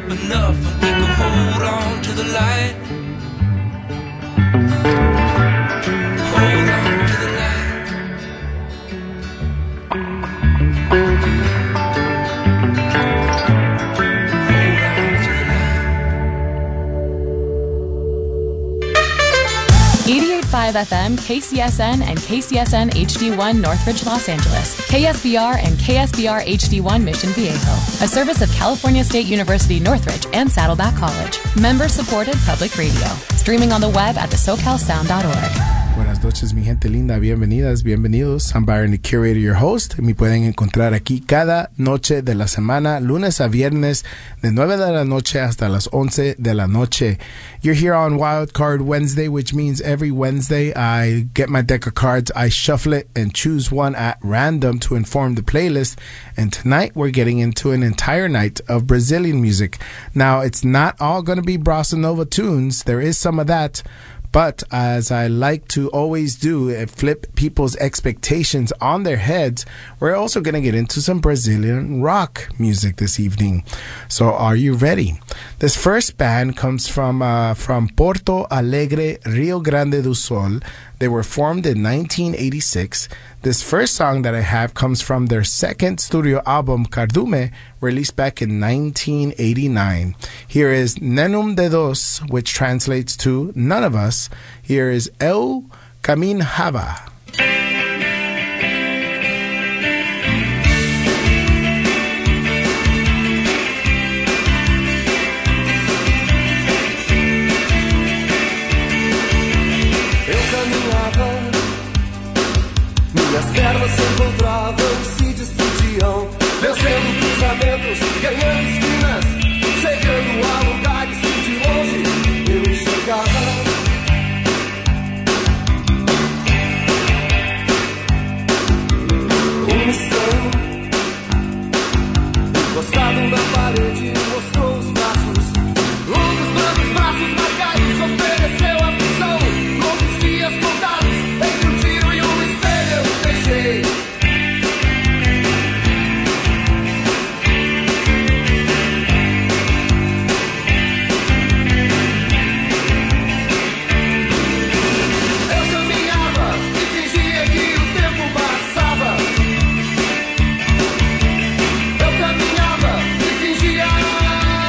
enough, and we can hold on to the light. Hold on to the light. Hold on to the light. 88.5 FM, KCSN, and KCSN HD1 Northridge, Los Angeles. KSBR and KSBR HD1 Mission Viejo. A service of California State University Northridge and Saddleback College. Member-supported public radio. Streaming on the web at thesocalsound.org. Buenas noches, mi gente linda. Bienvenidas, bienvenidos. I'm Byron, the curator, your host. Me pueden encontrar aquí cada noche de la semana, lunes a viernes, de 9 de la noche hasta las 11 de la noche. You're here on Wild Card Wednesday, which means every Wednesday I get my deck of cards, I shuffle it, and choose one at random to inform the playlist. And tonight we're getting into an entire night of Brazilian music. Now, it's not all going to be bossa nova tunes. There is some of that. But as I like to always do, flip people's expectations on their heads, we're also going to get into some Brazilian rock music this evening. So are you ready? This first band comes from Porto Alegre, Rio Grande do Sul. They were formed in 1986. This first song that I have comes from their second studio album, Cardume, released back in 1989. Here is Nenhum de Dos, which translates to None of Us. Here is Eu Caminhava. Minhas pernas se encontravam e se despediam, vencendo cruzamentos, ganhando esquinas, chegando a lugares que de longe eu enxergava. Um estranho, encostado na parede, mostrou os braços, longos brancos braços marcados, ofereceu aflição, longos dias contados, entre um tiro e um espelho eu deixei. Eu caminhava e fingia que o tempo passava. Eu caminhava e fingia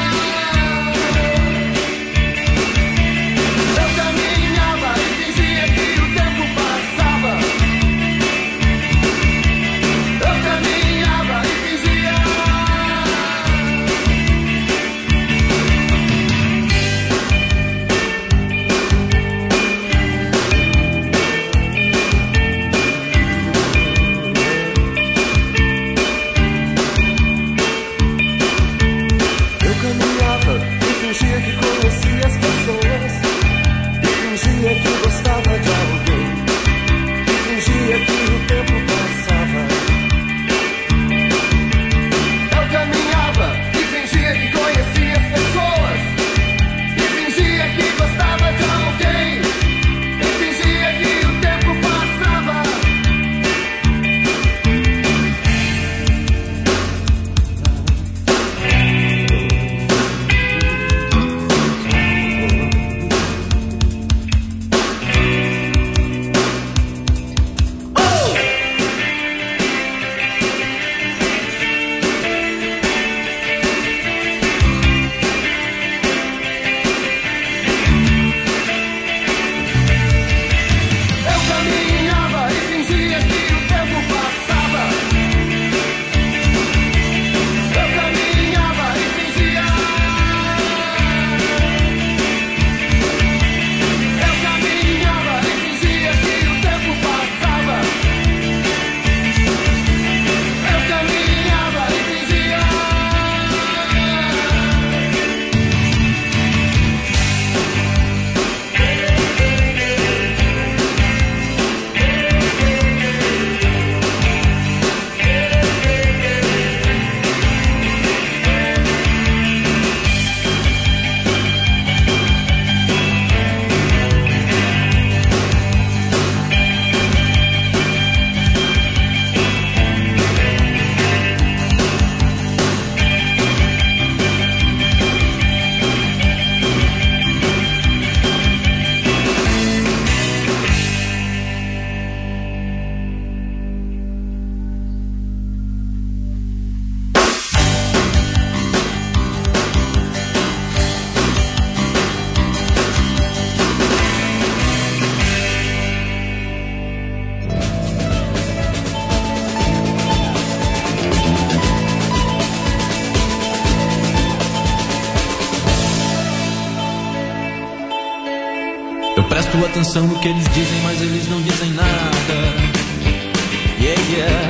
Presto atenção no que eles dizem, mas eles não dizem nada. Yeah, yeah.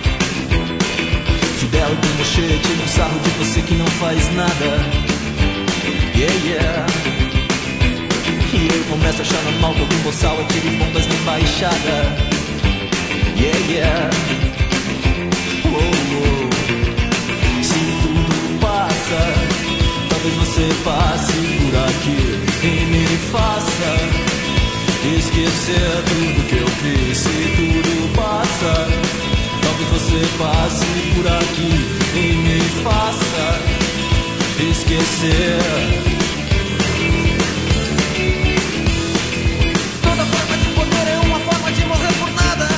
Fidel e Pinochet tiram sarro de você que não faz nada. Yeah, yeah. E eu começo a achar normal que algum boçal atire bombas na embaixada. Yeah, yeah. Oh, oh. Se tudo passa, talvez você passe por aqui e me faça esquecer tudo que eu fiz. Se tudo passa, talvez você passe por aqui e me faça esquecer. Toda forma de poder é uma forma de morrer por nada.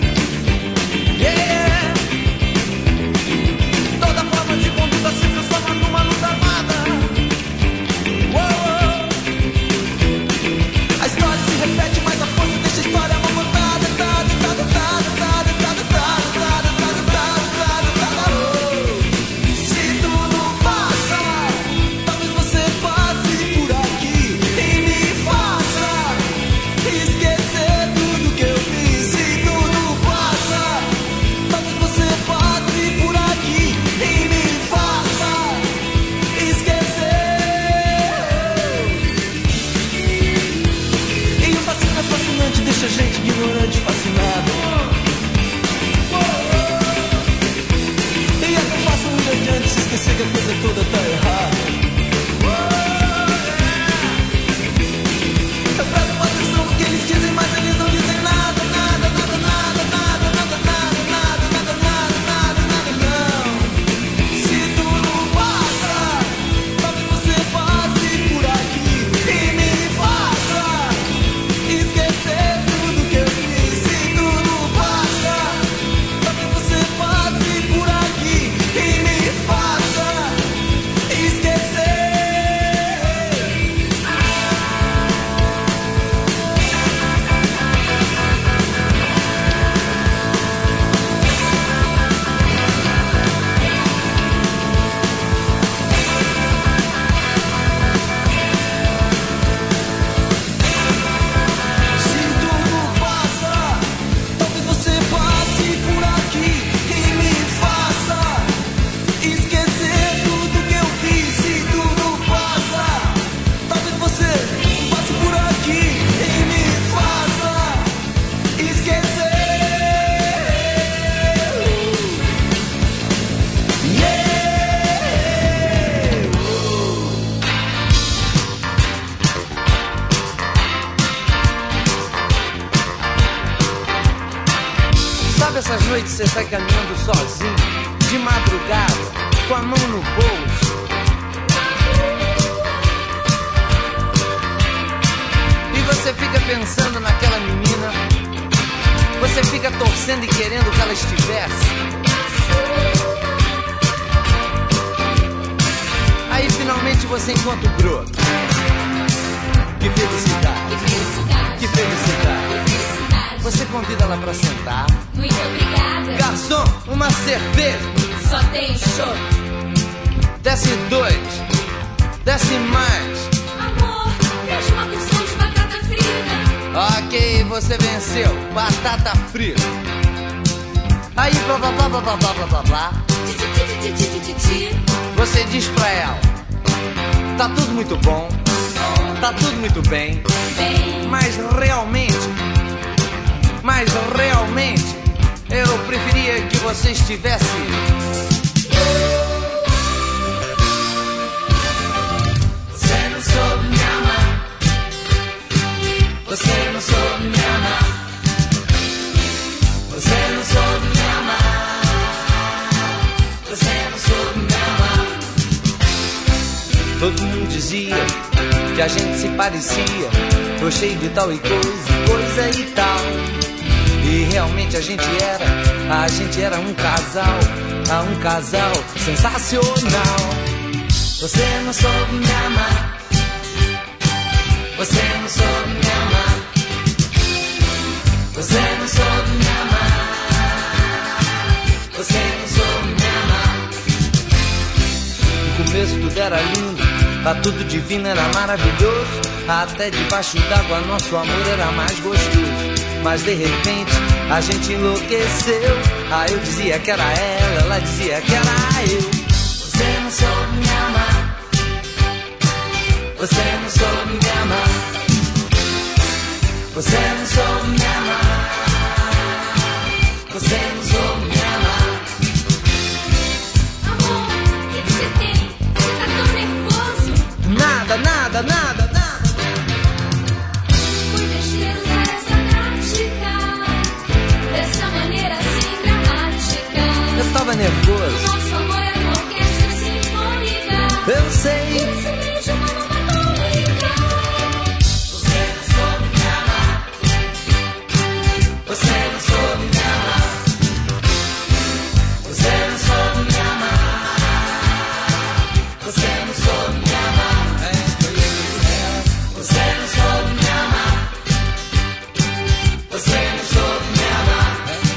Yeah. Toda forma de conduta se transforma numa luta armada. Uou. A história se repete, mas a força desta história é uma montada. Se tudo passa, talvez você passe por aqui e me faça esquecer tudo que eu fiz. Se tudo passa, talvez você passe por aqui e me faça esquecer. E o fascínio é fascinante, deixa a gente ignorante, fascinado. E é tão fácil ir adiante, se esquecer que a coisa toda tá errada. Eu presto atenção no que eles dizem, mas eles não dizem nada, nada, nada, nada, nada, nada, nada, nada, nada, nada, nada, nada, não. Se tudo passa, talvez você passe por aqui e me faça esquecer tudo que eu fiz. Se tudo passa, talvez você passe por aqui e me faça esquecer. Se tudo passa, talvez você passe por aqui e me faça esquecer tudo que eu fiz. Se tudo passa, talvez você passe por aqui e me faça esquecer. Yeah. Sabe essas noites você sai caminhando sozinho, de madrugada, com a mão no bolso, e você fica pensando naquela menina, você fica torcendo e querendo que ela estivesse. Aí finalmente você encontra o broto. Que felicidade, que felicidade. Você convida ela pra sentar. Muito obrigada. Garçom, uma cerveja. Só tem chopp. Desce 2, desce mais. Amor, deixa uma porção de batata frita. Ok, você venceu. Batata frita. Aí, blá blá blá blá blá blá blá blá blá. Você diz pra ela: tá tudo muito bom, tá tudo muito bem, mas realmente eu preferia que você estivesse. Você não soube me amar. Você não soube me amar. Você não soube me amar. Você não soube me amar. Todo mundo dizia que a gente se parecia, gostei de tal e coisa e tal. E realmente a gente era um casal sensacional. Você não soube me amar. Você não soube me amar. Você não soube me amar. Você não soube me amar. No começo tudo era lindo, tudo divino era maravilhoso. Até debaixo d'água nosso amor era mais gostoso. Mas de repente a gente enlouqueceu. Aí eu dizia que era ela dizia que era eu. Você não soube me amar. Você não soube me amar. Você não soube me amar. Você não soube me amar. Amor, o que você tem? Você tá tão nervoso. Nada, nada, nada, nada. Foi besteira usar essa prática, dessa maneira assim dramática. Eu tava nervoso. Nosso amor é uma orquestra sinfônica. Eu sei. Esse beijo é uma nova tônica. Você não soube me amar. Você não soube me amar. Você não soube me amar. Você não soube me amar. Você não soube me amar. Você não soube me amar.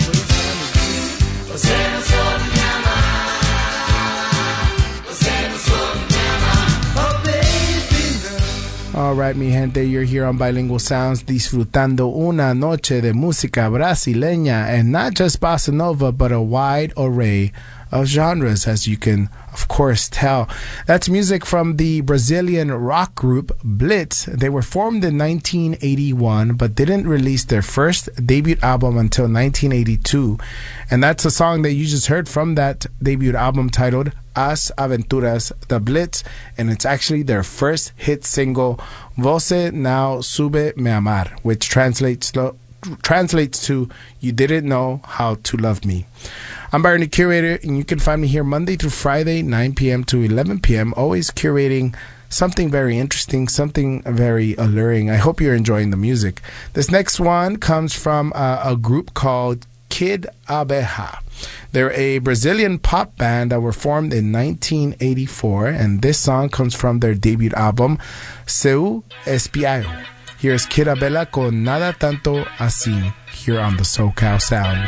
Você não soube me amar. Você não soube me amar. Oh baby girl. All right, mi gente, you're here on Bilingual Sounds, disfrutando una noche de música brasileña, and not just bossa nova, but a wide array of genres, as you can, of course, tell. That's music from the Brazilian rock group Blitz. They were formed in 1981, but didn't release their first debut album until 1982. And that's a song that you just heard from that debut album titled As Aventuras de Blitz, and it's actually their first hit single, Você Não Soube Me Amar, which translates to You Didn't Know How to Love Me. I'm Byron, the curator, and you can find me here Monday through Friday, 9 p.m. to 11 p.m., always curating something very interesting, something very alluring. I hope you're enjoying the music. This next one comes from a group called Kid Abeja. They're a Brazilian pop band that were formed in 1984, and this song comes from their debut album, Seu Espião. Here's Kid Abela con Nada Tanto Assim, here on the SoCal Sound.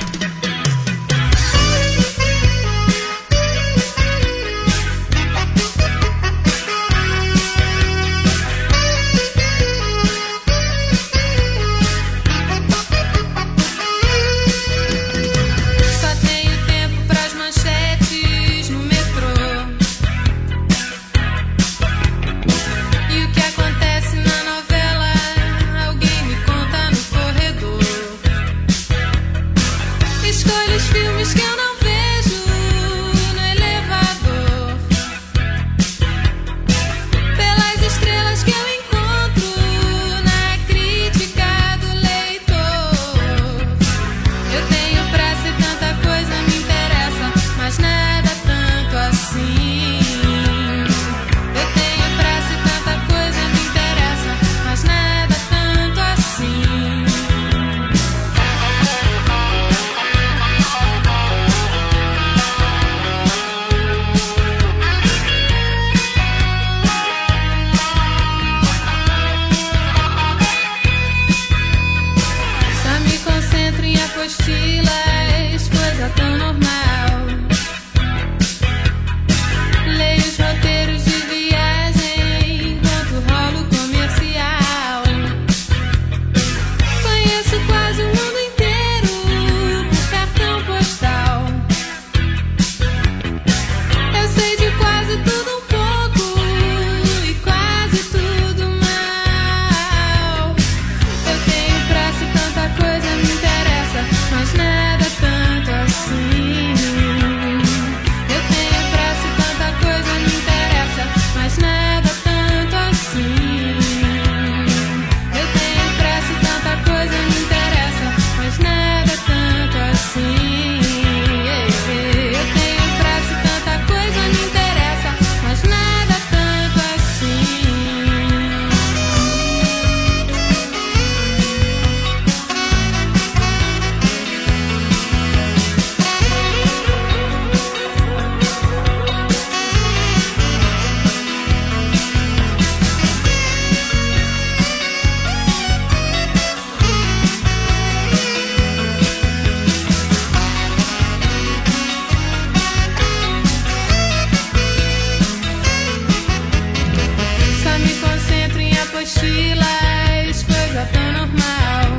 Só tenho tempo pras manchetes no metrô. E o que acontece na novela, alguém me conta no corredor. mochilas, coisa tão normal.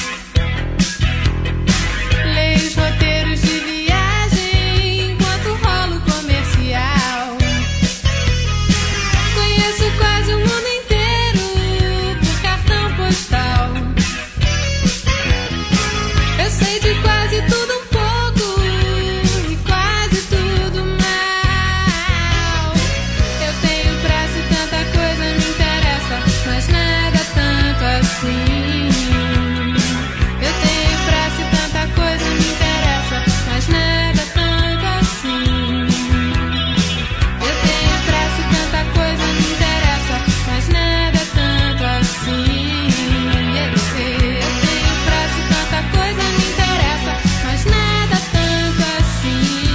Leio os roteiros de viagem enquanto rolo comercial. Conheço quase o mundo inteiro por cartão postal. Eu sei de quase tudo um pouco e quase tudo mal. Eu tenho pressa e tanta coisa me interessa, mas nada tanto assim. Eu tenho pressa e tanta coisa me interessa, mas nada tanto assim. Eu tenho pressa e tanta coisa me interessa, mas nada tanto assim. Eu tenho pressa e tanta coisa me interessa, mas nada tanto assim.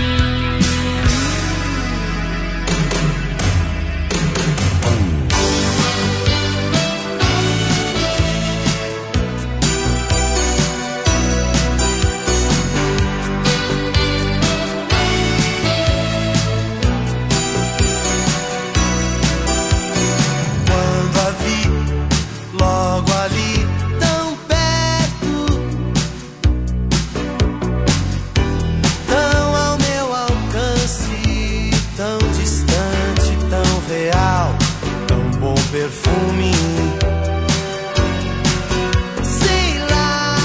Quando a vi logo ali, tão perto, tão ao meu alcance, tão distante, tão real, tão bom perfume. Sei lá,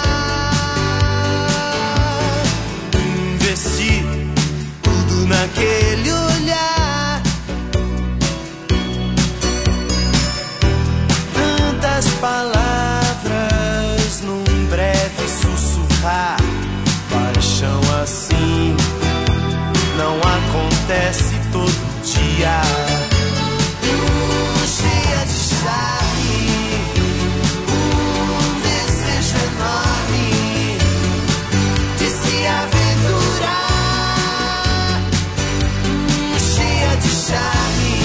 investi tudo naquele olhar. Tantas palavras num breve sussurrar. Paixão assim não acontece todo dia. Cheia de charme, desejo enorme de se aventurar. Cheia de charme,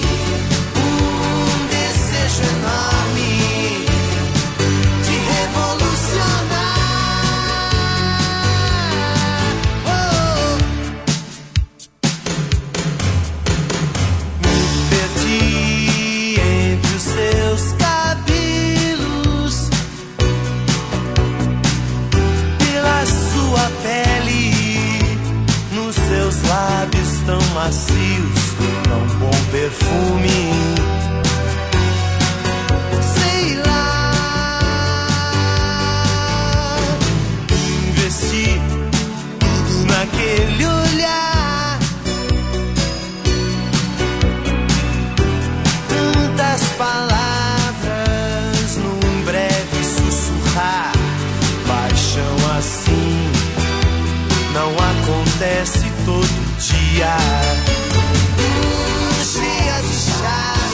desejo enorme de revolucionar. Me perdi entre os seus cabelos, pela sua pele, nos seus lábios tão macios, tão bom perfume. Sei lá, investi tudo naquele olhar. Tantas palavras num breve sussurrar. Paixão assim não acontece todo dia. Cheia de charme,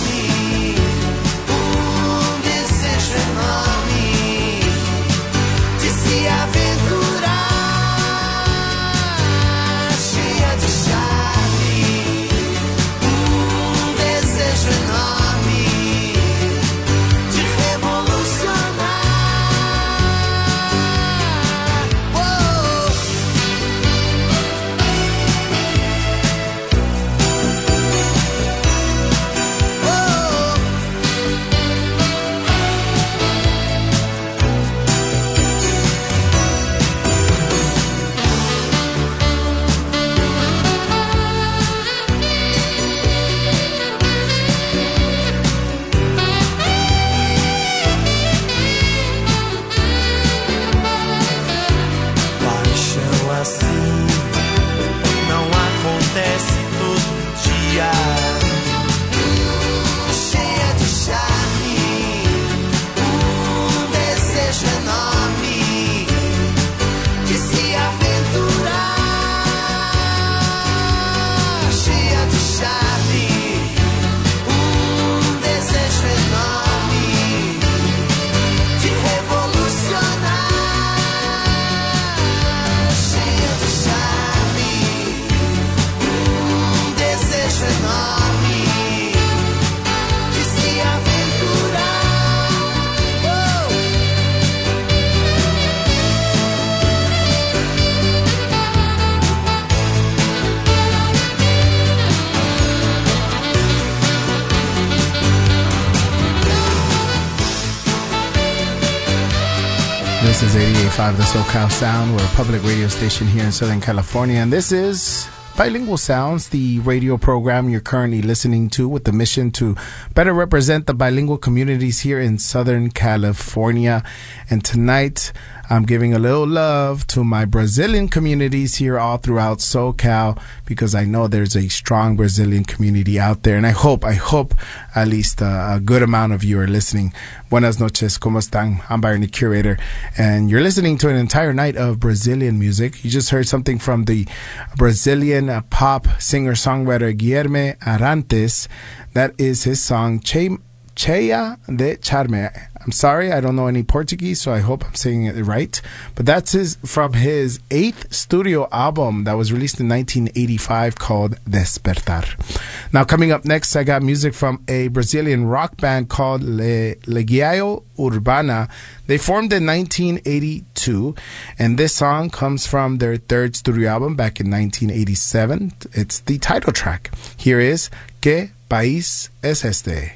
is 88.5 The SoCal Sound. We're a public radio station here in Southern California, and this is Bilingual Sounds, the radio program you're currently listening to with the mission to better represent the bilingual communities here in Southern California. And tonight, I'm giving a little love to my Brazilian communities here all throughout SoCal, because I know there's a strong Brazilian community out there. And I hope at least a good amount of you are listening. Buenas noches, ¿cómo están? I'm Byron, the curator, and you're listening to an entire night of Brazilian music. You just heard something from the Brazilian pop singer-songwriter Guilherme Arantes. That is his song, Cheia de Charme. I'm sorry, I don't know any Portuguese, so I hope I'm saying it right. But that's from his 8th studio album that was released in 1985 called Despertar. Now, coming up next, I got music from a Brazilian rock band called Legião Urbana. They formed in 1982, and this song comes from their 3rd studio album back in 1987. It's the title track. Here is Que País Es Este?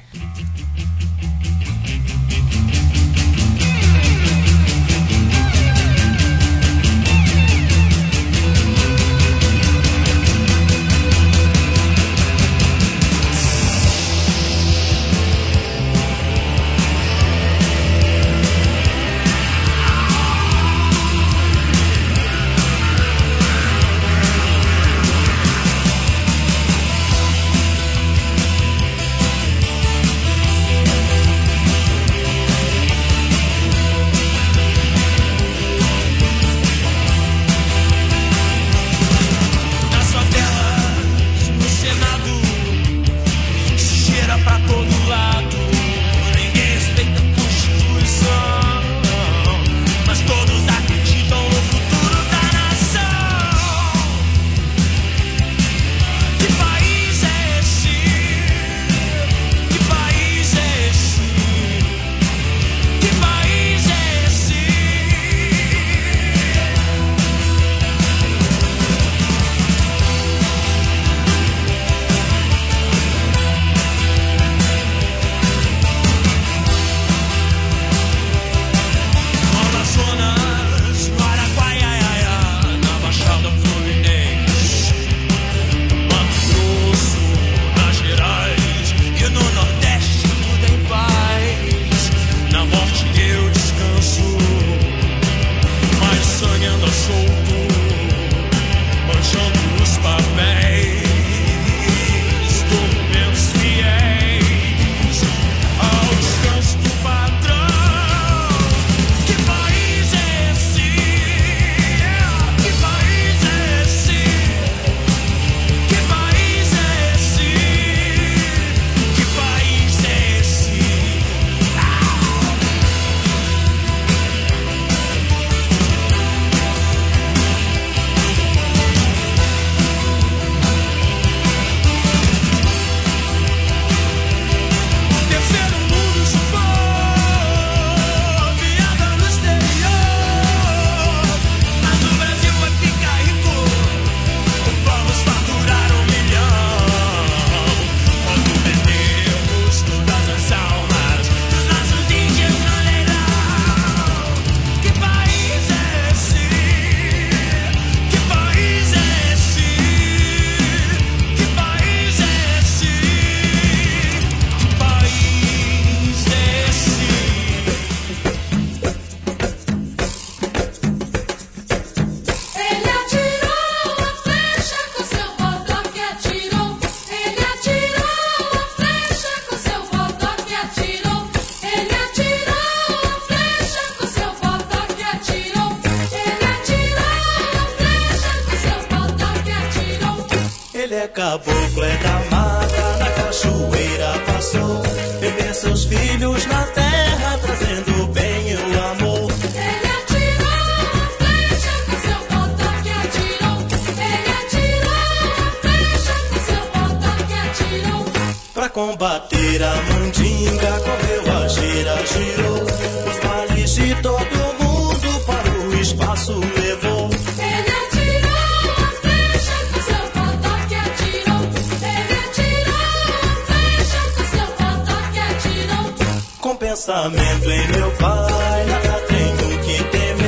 Caboclo é da mata, na cachoeira passou. Beber seus filhos na terra, trazendo o bem e o amor. Ele atirou a flecha com seu botão que atirou. Ele atirou a flecha com seu botão que atirou. Pra combater a mandinga, correu a gira, girou. Os males de todo mundo para o espaço levou. Ele atirou a flecha com seu botão que atirou. Ele atirou a flecha com seu botão que atirou. Com pensamento em meu pai, nada tenho que temer.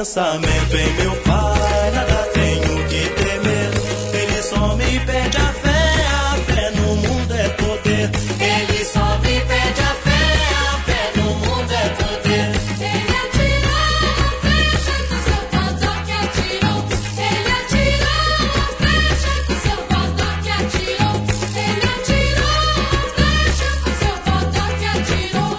pensamento em meu pai, nada tenho que temer. Ele só me pede a fé no mundo é poder. Ele só me pede a fé no mundo é poder. Ele atirou a flecha com seu pau que atirou. Ele atirou a flecha com seu pau que atirou. Ele atirou a flecha com seu pau que atirou.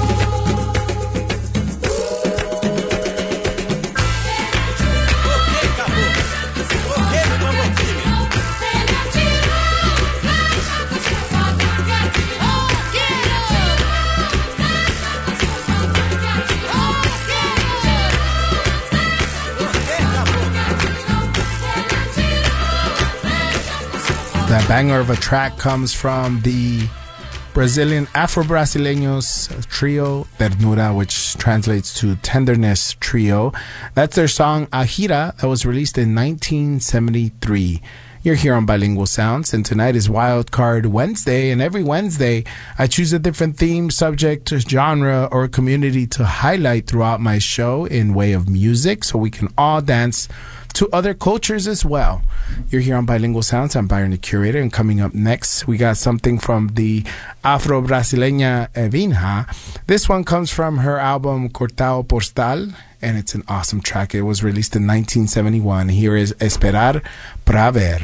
That banger of a track comes from the Brazilian Afro-Brasileños trio Ternura, which translates to Tenderness Trio. That's their song Ahira, that was released in 1973. You're here on Bilingual Sounds, and tonight is Wild Card Wednesday, and every Wednesday I choose a different theme, subject, genre, or community to highlight throughout my show in way of music, so we can all dance to other cultures as well. You're here on Bilingual Sounds. I'm Byron, the curator, and coming up next, we got something from the Afro-Brasileña Evinha. This one comes from her album Cortao Postal, and it's an awesome track. It was released in 1971. Here is Esperar Pra Ver.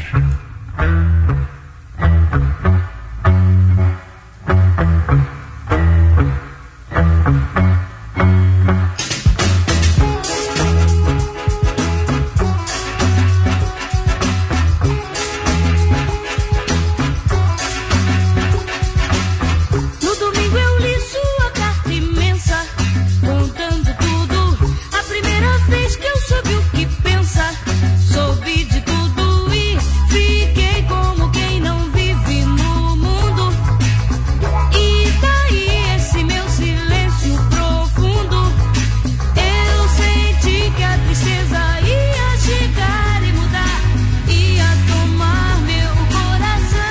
No domingo eu li sua carta imensa, contando tudo. A primeira vez que eu soube o que pensa, soube de tudo e fiquei como quem não vive no mundo. E daí esse meu silêncio profundo, eu senti que a tristeza ia chegar e mudar, ia tomar meu coração.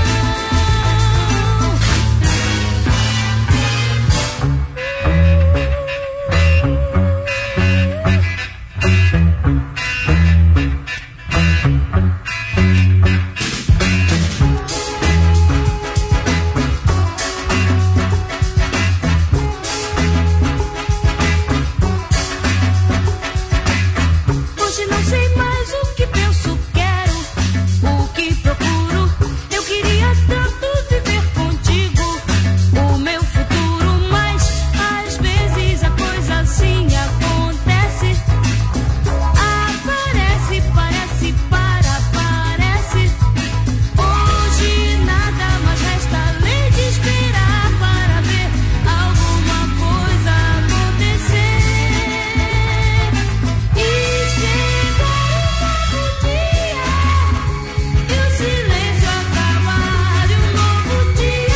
Hoje não sei mais o que penso, quero, o que procuro. Eu queria tanto viver contigo o meu futuro, mas às vezes a coisa assim acontece. Aparece, parece, parece. Hoje nada mais resta além de esperar para ver alguma coisa acontecer. E chega um novo dia, e o silêncio acabar, e um novo dia.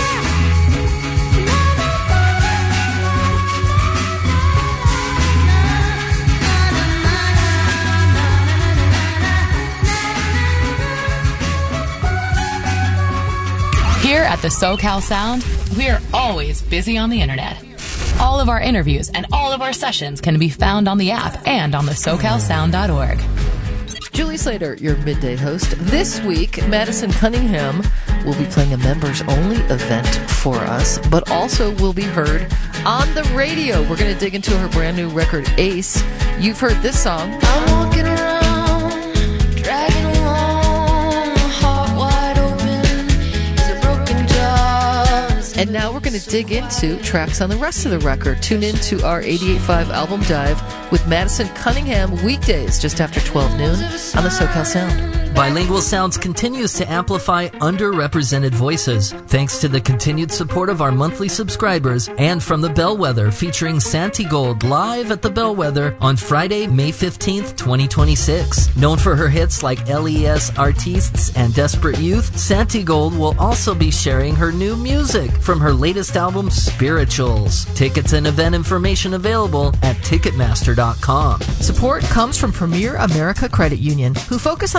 Here at the SoCal Sound, we're always busy on the internet. All of our interviews and all of our sessions can be found on the app and on the SoCalSound.org. Julie Slater, your midday host. This week, Madison Cunningham will be playing a members-only event for us, but also will be heard on the radio. We're going to dig into her brand new record, Ace. You've heard this song. I'm walking around, dragging along, my heart wide open, is a broken jar. And now we're going to dig into tracks on the rest of the record. Tune in to our 88.5 album dive with Madison Cunningham weekdays just after 12 noon on the SoCal Sound. Bilingual Sounds continues to amplify underrepresented voices, thanks to the continued support of our monthly subscribers, and from the Bellwether, featuring Santi Gold live at the Bellwether on Friday, May 15th, 2026. Known for her hits like LES Artistes and Desperate Youth, Santi Gold will also be sharing her new music from her latest album, Spirituals. Tickets and event information available at Ticketmaster.com. Support comes from Premier America Credit Union, who focus on helping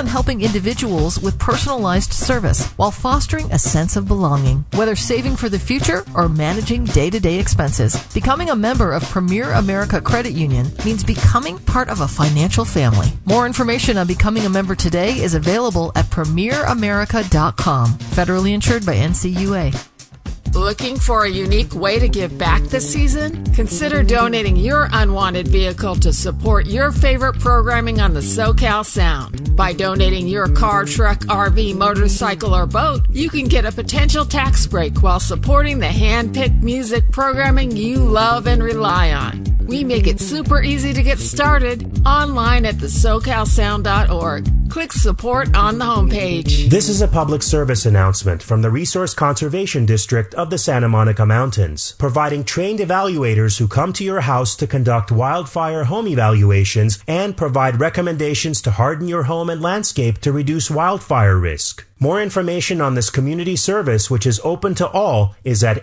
individuals with personalized service while fostering a sense of belonging. Whether saving for the future or managing day-to-day expenses, becoming a member of Premier America Credit Union means becoming part of a financial family. More information on becoming a member today is available at premieramerica.com. Federally insured by NCUA. Looking for a unique way to give back this season? Consider donating your unwanted vehicle to support your favorite programming on the SoCal Sound. By donating your car, truck, RV, motorcycle, or boat, you can get a potential tax break while supporting the hand-picked music programming you love and rely on. We make it super easy to get started online at thesocalsound.org. Click support on the homepage. This is a public service announcement from the Resource Conservation District of the Santa Monica Mountains, providing trained evaluators who come to your house to conduct wildfire home evaluations and provide recommendations to harden your home and landscape to reduce wildfire risk. More information on this community service, which is open to all, is at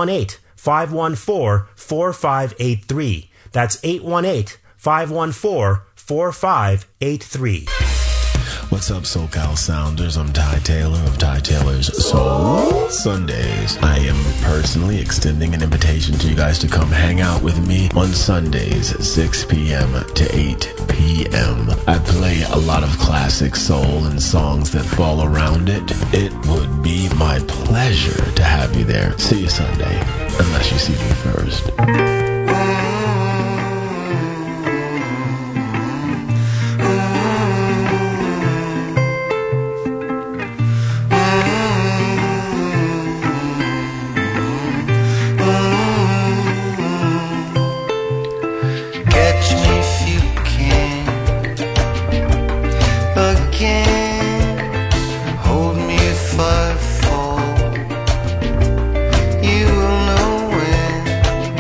818-514-4583. That's 818-514-4583. What's up, SoCal Sounders? I'm Ty Taylor of Ty Taylor's Soul Sundays. I am personally extending an invitation to you guys to come hang out with me on Sundays, 6 p.m. to 8 p.m. I play a lot of classic soul and songs that fall around it. It would be my pleasure to have you there. See you Sunday, unless you see me first. You will know when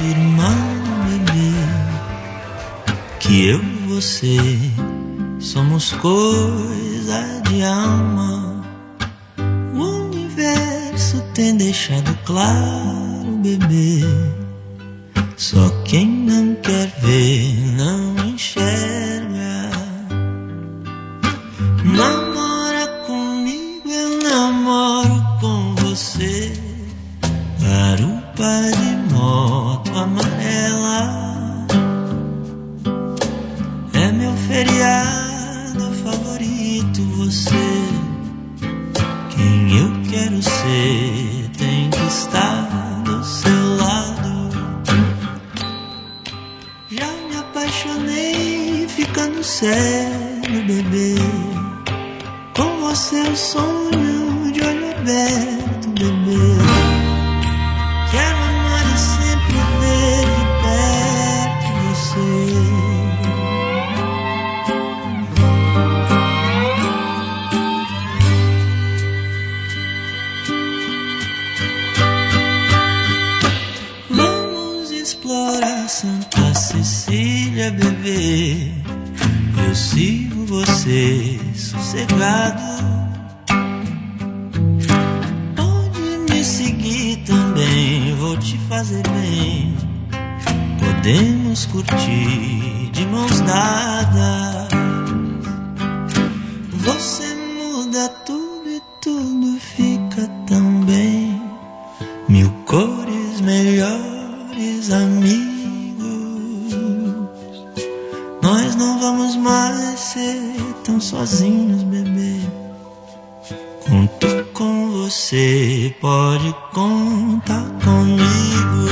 irmão, bebê, que eu e você somos coisa de alma. O universo tem deixado claro, bebê. Só quem não quer ver não enxerga. Namora comigo, eu namoro com você. Garupa de moto amarela é meu feriado favorito. Você, quem eu quero ser, tem que estar do seu lado. Já me apaixonei ficando cego, bebê. Com você eu sonho de olho aberto, bebê. Quero amar e sempre ver de perto você. Vamos explorar Santa Cecília, bebê. Eu sigo você sossegado. Pode me seguir também, vou te fazer bem. Podemos curtir de mãos dadas. Você muda tudo e tudo fica tão bem. 1000 cores, melhores amigos. Nós não vamos mais ser tão sozinhos, bebê. Conto com você, pode contar comigo.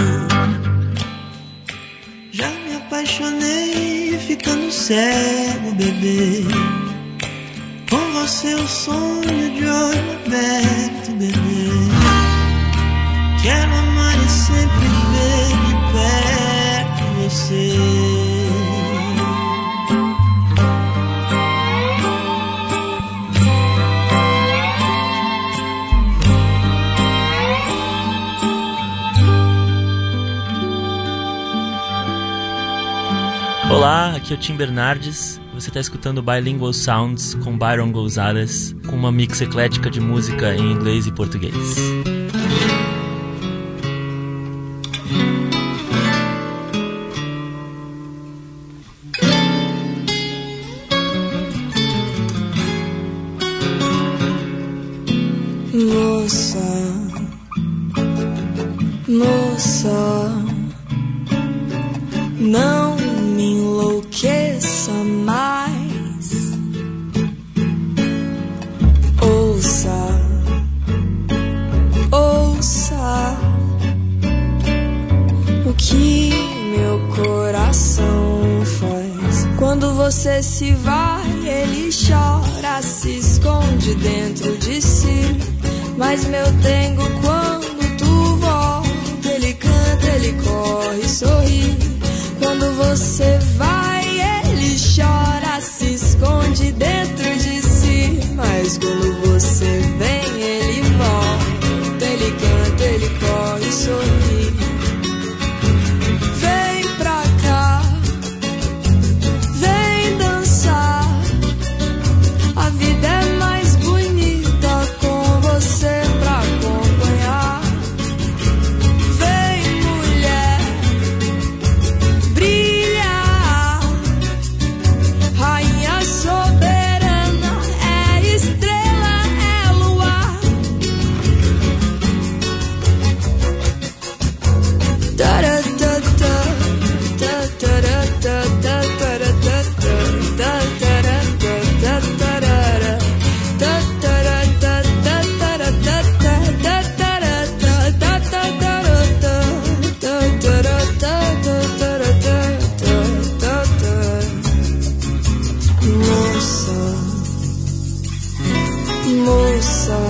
Já me apaixonei ficando cego, bebê. Com você eu sonho de olho aberto, bebê. Quero amar e sempre ver de perto você. Olá, aqui é o Tim Bernardes. Você está escutando Bilingual Sounds com Byron Gonzalez, com uma mix eclética de música em inglês e português. Moça, não me enlouqueça mais. Ouça, o que meu coração faz. Quando você se vai, ele chora, se esconde dentro de si. Mas meu tengo, quando tu volta, ele canta, ele corre, sorri. Quando você vai, ele chora, se esconde dentro de si. Mas quando você vem, ele volta, ele canta, ele corre, sorri. Vem pra cá, vem dançar. A vida é mais bonita com você pra acompanhar. Vem, mulher, brilha. Rainha soberana, é estrela, é luar. Moça,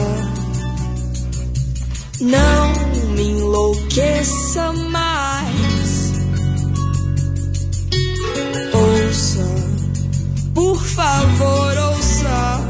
não me enlouqueça mais. Ouça, por favor, ouça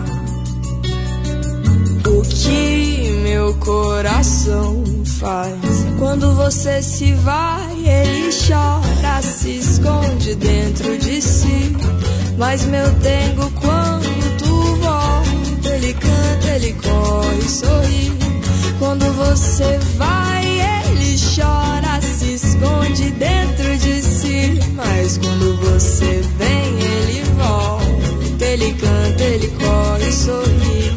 o que meu coração faz. Quando você se vai, ele chora, se esconde dentro de si. Mas meu dengo, quando tu volta, ele canta, ele corre, sorri. Quando você vai, ele chora, se esconde dentro de si. Mas quando você vem, ele volta, ele canta, ele corre, sorri.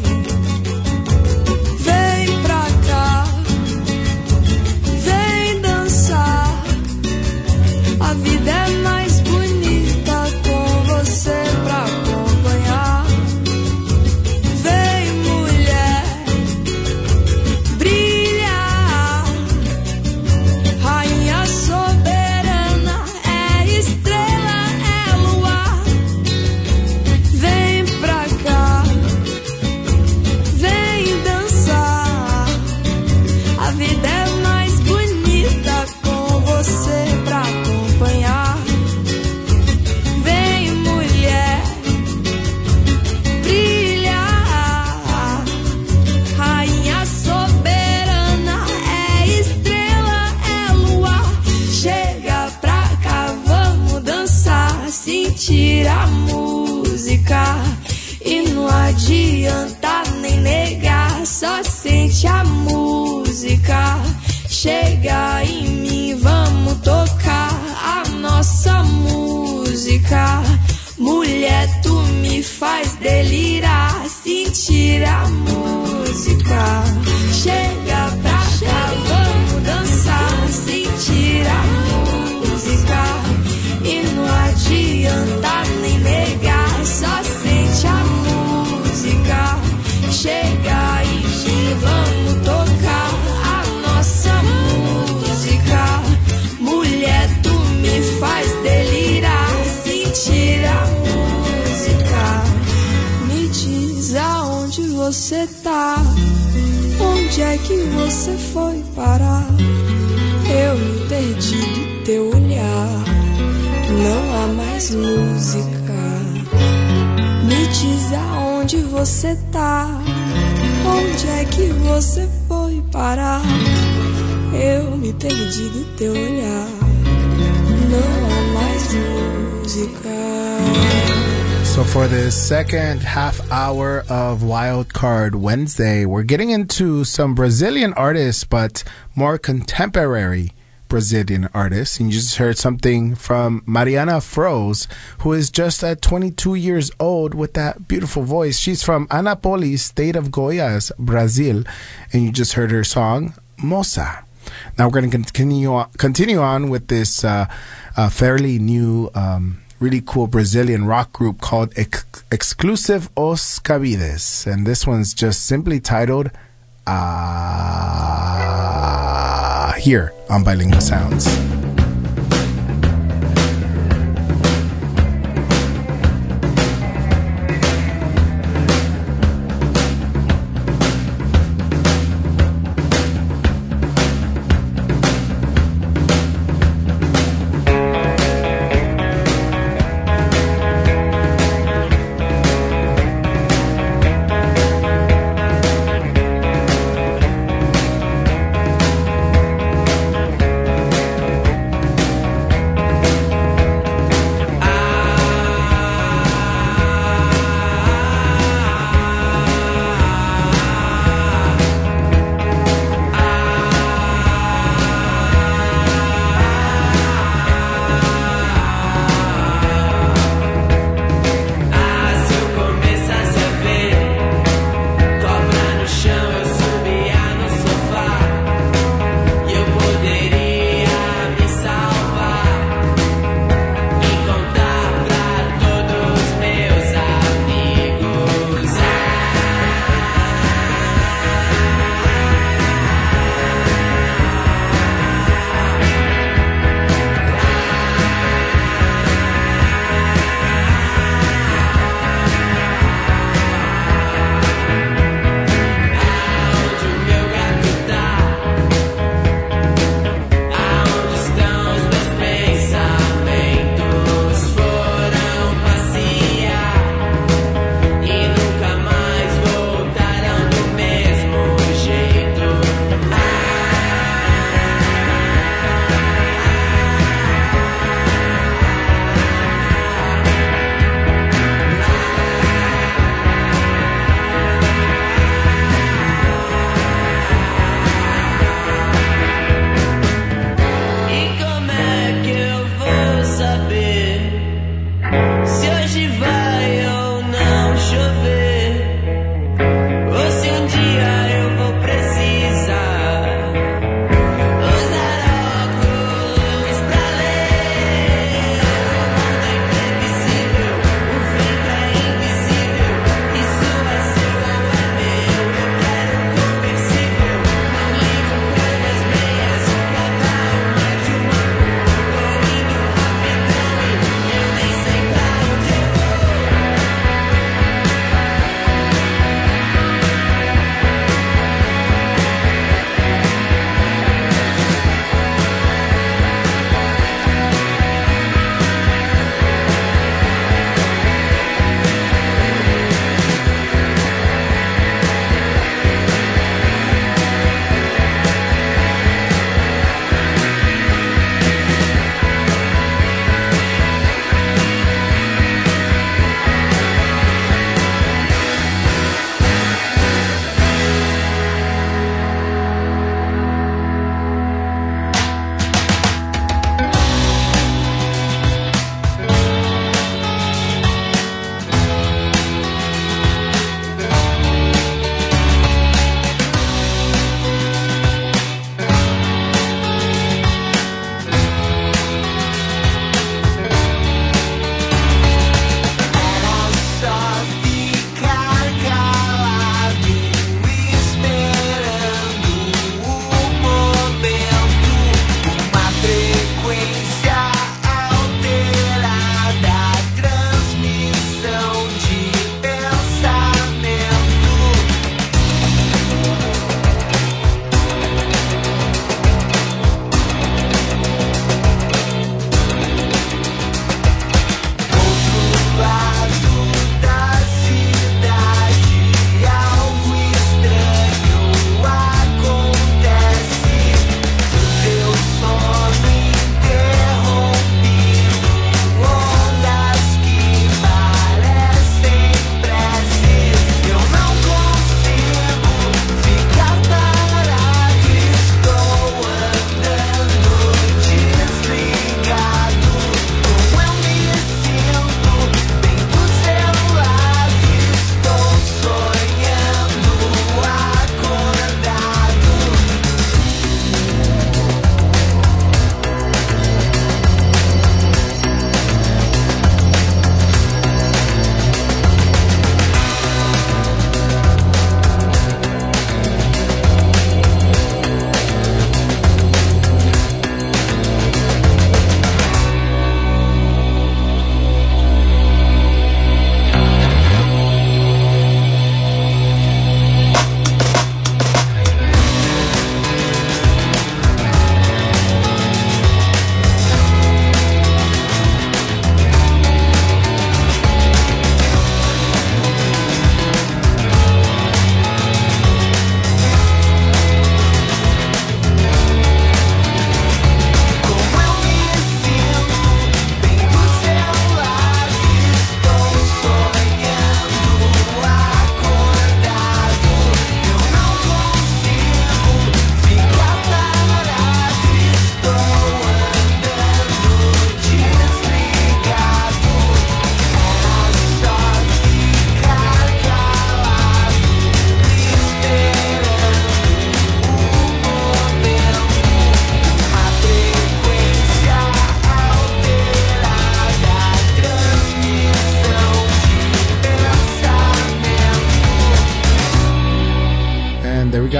Vem pra cá, vem dançar. A vida é mais bonita com você pra acompanhar. Vem, mulher, brilha. Rainha soberana, é estrela, é luar. Vem pra cá, vem dançar. A vida é mais bonita com você pra acompanhar. Vem, mulher, brilha. Rainha soberana, é estrela, é luar. Chega pra cá, vamos dançar, sentir a música. E não adianta nem negar, só sente a música. Chega em mim, vamos tocar a nossa música. Mulher, tu me faz delirar, sentir a música. Chega pra cá, vamos dançar, sentir a música. E não adianta nem negar, só sente a música. Chega em mim, vamos tocar a nossa música. Mulher, tu me faz delirar, sentir a música. Me diz aonde você tá, onde é que você foi parar? Eu me perdi do teu olhar, não há mais música. Me diz aonde você tá, onde é que você foi parar? Eu me perdi do teu olhar, não há mais música. So for this second half hour of Wild Card Wednesday, we're getting into some Brazilian artists, but more contemporary Brazilian artists. And you just heard something from Mariana Froze, who is just at 22 years old with that beautiful voice. She's from Anápolis, state of Goiás, Brazil. And you just heard her song, Moça. Now we're going to continue on with this fairly new, really cool Brazilian rock group called Exclusive Os Cabides. And this one's just simply titled here on Bilingual Sounds.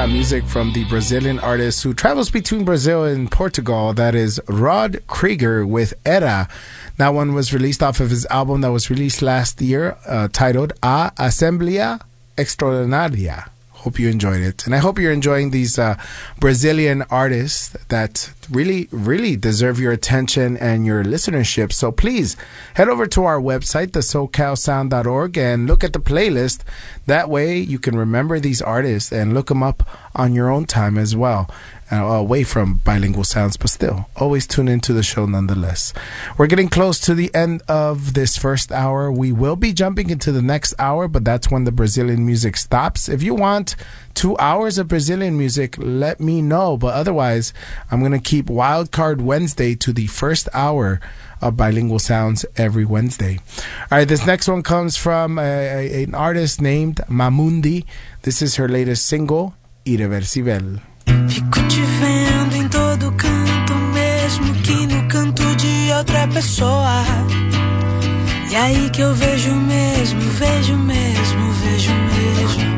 got music from the Brazilian artist who travels between Brazil and Portugal. That is Rod Krieger with Era. That one was released off of his album that was released last year, titled A Assembleia Extraordinária. Hope you enjoyed it. And I hope you're enjoying these Brazilian artists that really, really deserve your attention and your listenership. So please head over to our website, thesocalsound.org, and look at the playlist. That way you can remember these artists and look them up on your own time as well. Away from Bilingual Sounds, but still, always tune into the show nonetheless. We're getting close to the end of this first hour. We will be jumping into the next hour, but that's when the Brazilian music stops. If you want 2 hours of Brazilian music, let me know. But otherwise, I'm going to keep Wildcard Wednesday to the first hour of Bilingual Sounds every Wednesday. All right, this next one comes from an artist named Mamundi. This is her latest single, Irreversible. Fico te vendo em todo canto, mesmo que no canto de outra pessoa. E aí que eu vejo mesmo, vejo mesmo, vejo mesmo.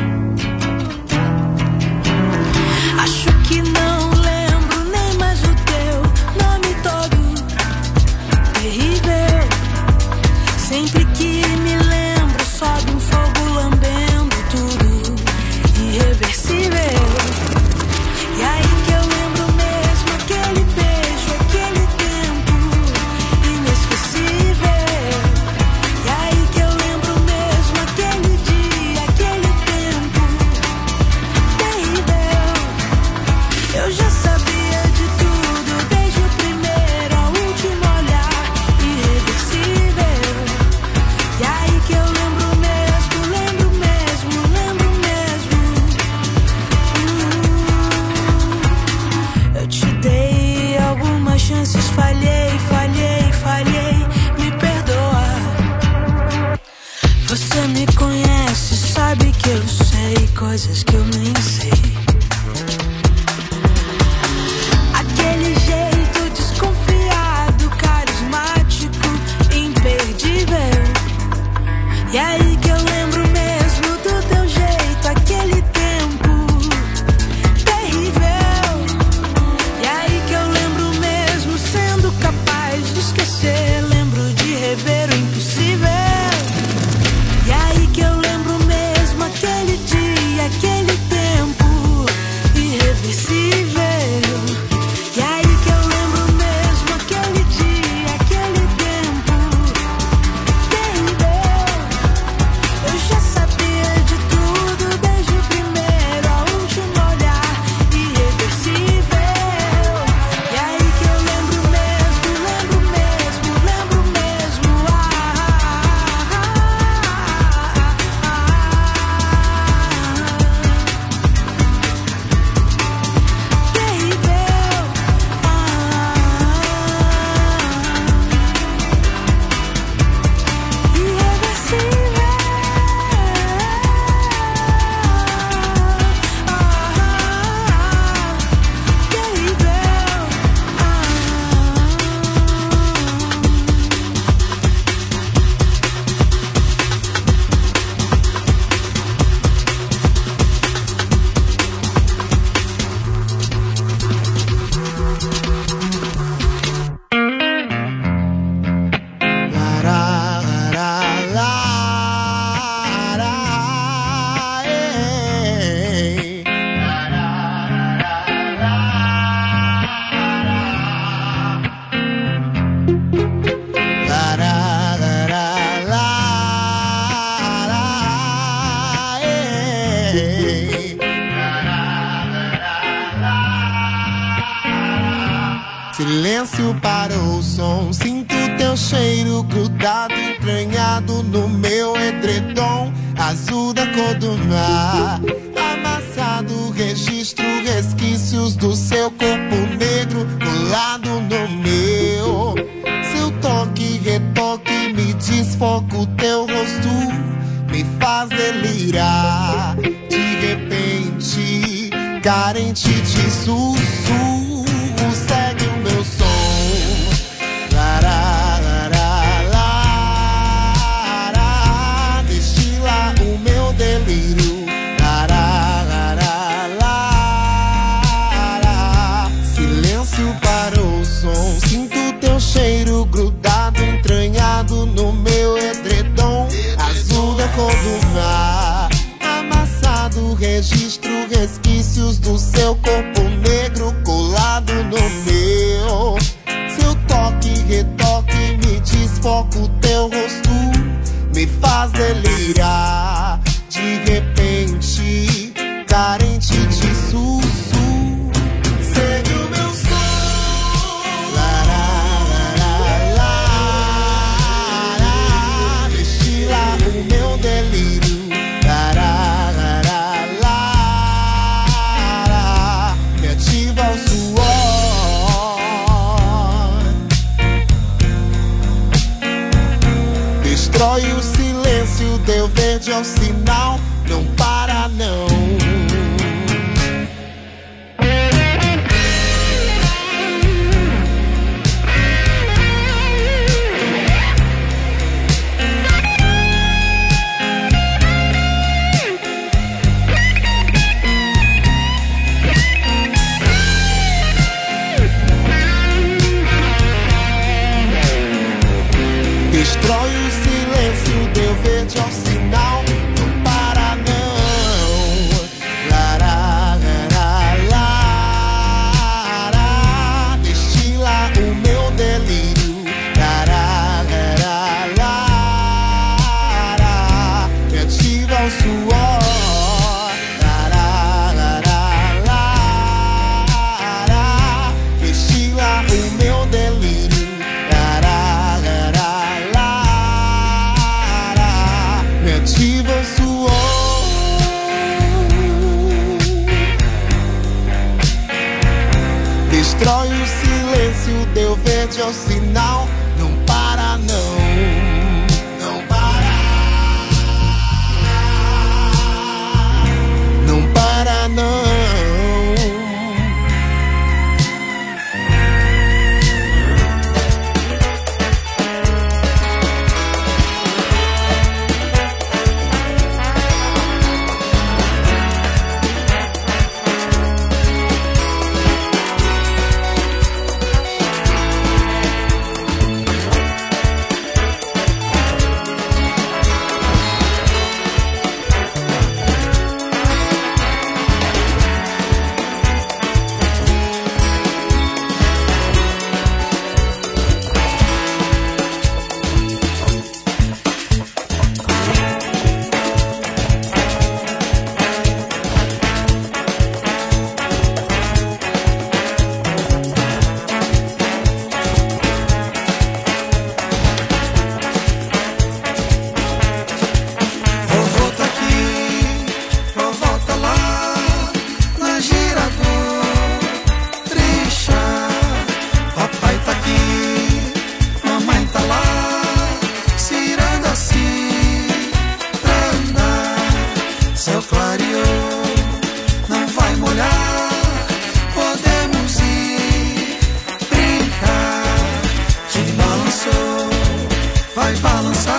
Acho que não lembro nem mais o teu nome todo. Terrível. Sempre que me lembro, sobe um fogo lambendo tudo. Irreversível. E aí que eu lembro mesmo aquele beijo, aquele tempo inesquecível. E aí que eu lembro mesmo aquele dia, aquele tempo terrível. Eu já sabia de tudo, desde o primeiro ao último olhar, irreversível. E aí que eu lembro mesmo, lembro mesmo, lembro mesmo. Eu te dei algumas chances, falhei, falhei, falhei, me perdoa. Você me conhece, sabe que eu sei coisas que eu nem sei. Aquele jeito desconfiado, carismático, imperdível. E aí que eu lembro mesmo do teu jeito, aquele tempo terrível. E aí que eu lembro mesmo sendo capaz de esquecer, lembro de rever o impossível. E aí que eu lembro mesmo aquele dia, aquele tempo irreversível. E aí que eu lembro mesmo aquele dia, aquele tempo terrível. Eu já sabia de tudo, desde o primeiro ao último olhar, irreversível. E aí que eu lembro mesmo, lembro mesmo, lembro mesmo. Silêncio para o som, sinto teu cheiro grudado, entranhado no meu edredom azul da cor do mar. Amassado, registro resquícios do seu corpo negro colado no meu. Seu toque, retoque, me desfoca o teu rosto, me faz delirar. De repente, carente de sussurro, segue o meu som. Destila o meu delírio. grudado, entranhado no meu edredom azul da cor do mar. Amassado, registro resquícios do seu corpo negro colado no meu. Seu toque, retoque, me desfoca o teu rosto, me faz delirar. De repente, carente de sussurro, segue o meu som. Destila o meu delírio. Me ativa o suor. Destrói o silêncio, deu verde ao sinal. Não para não. Destrói o silêncio, deu verde ao sinal. Não para não. Lará, lará, lará. Destila o meu delírio. Lará, lará, lará. Me ativa o suor. Lará, lará, lará. Destila o meu delírio. Lará, lará, lará. Me ativa o suor. Destrói o silêncio, deu verde ao sinal. Não para não. Não para. Não para não. Vovô tá aqui, vovó tá lá, na girador, trincha. Papai tá aqui, mamãe tá lá, ciranda assim, pra andar. Céu clareou, não vai molhar, podemos ir brincar. Te balançou, vai balançar.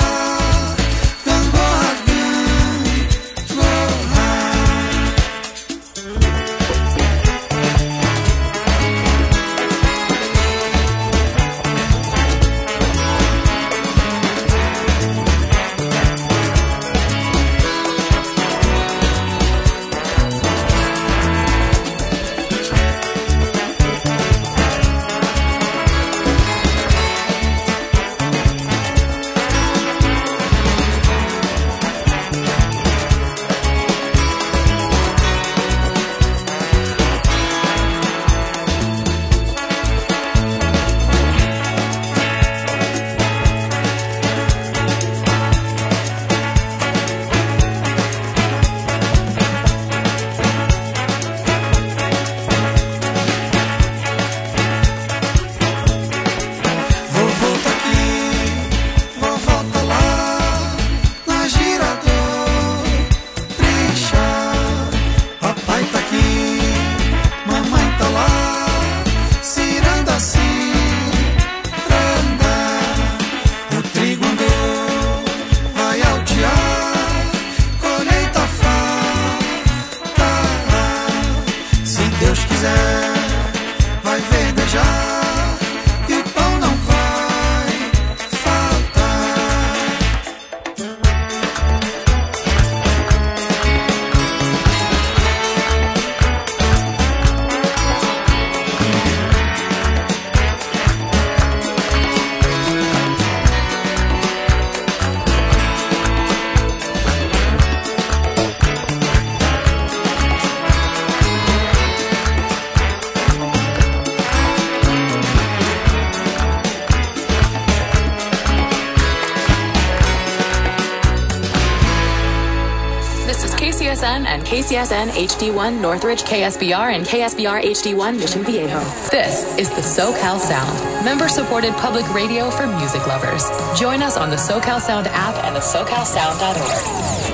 KCSN and KCSN HD1 Northridge, KSBR, and KSBR HD1 Mission Viejo. This is the SoCal Sound, member-supported public radio for music lovers. Join us on the SoCal Sound app and the SoCalSound.org.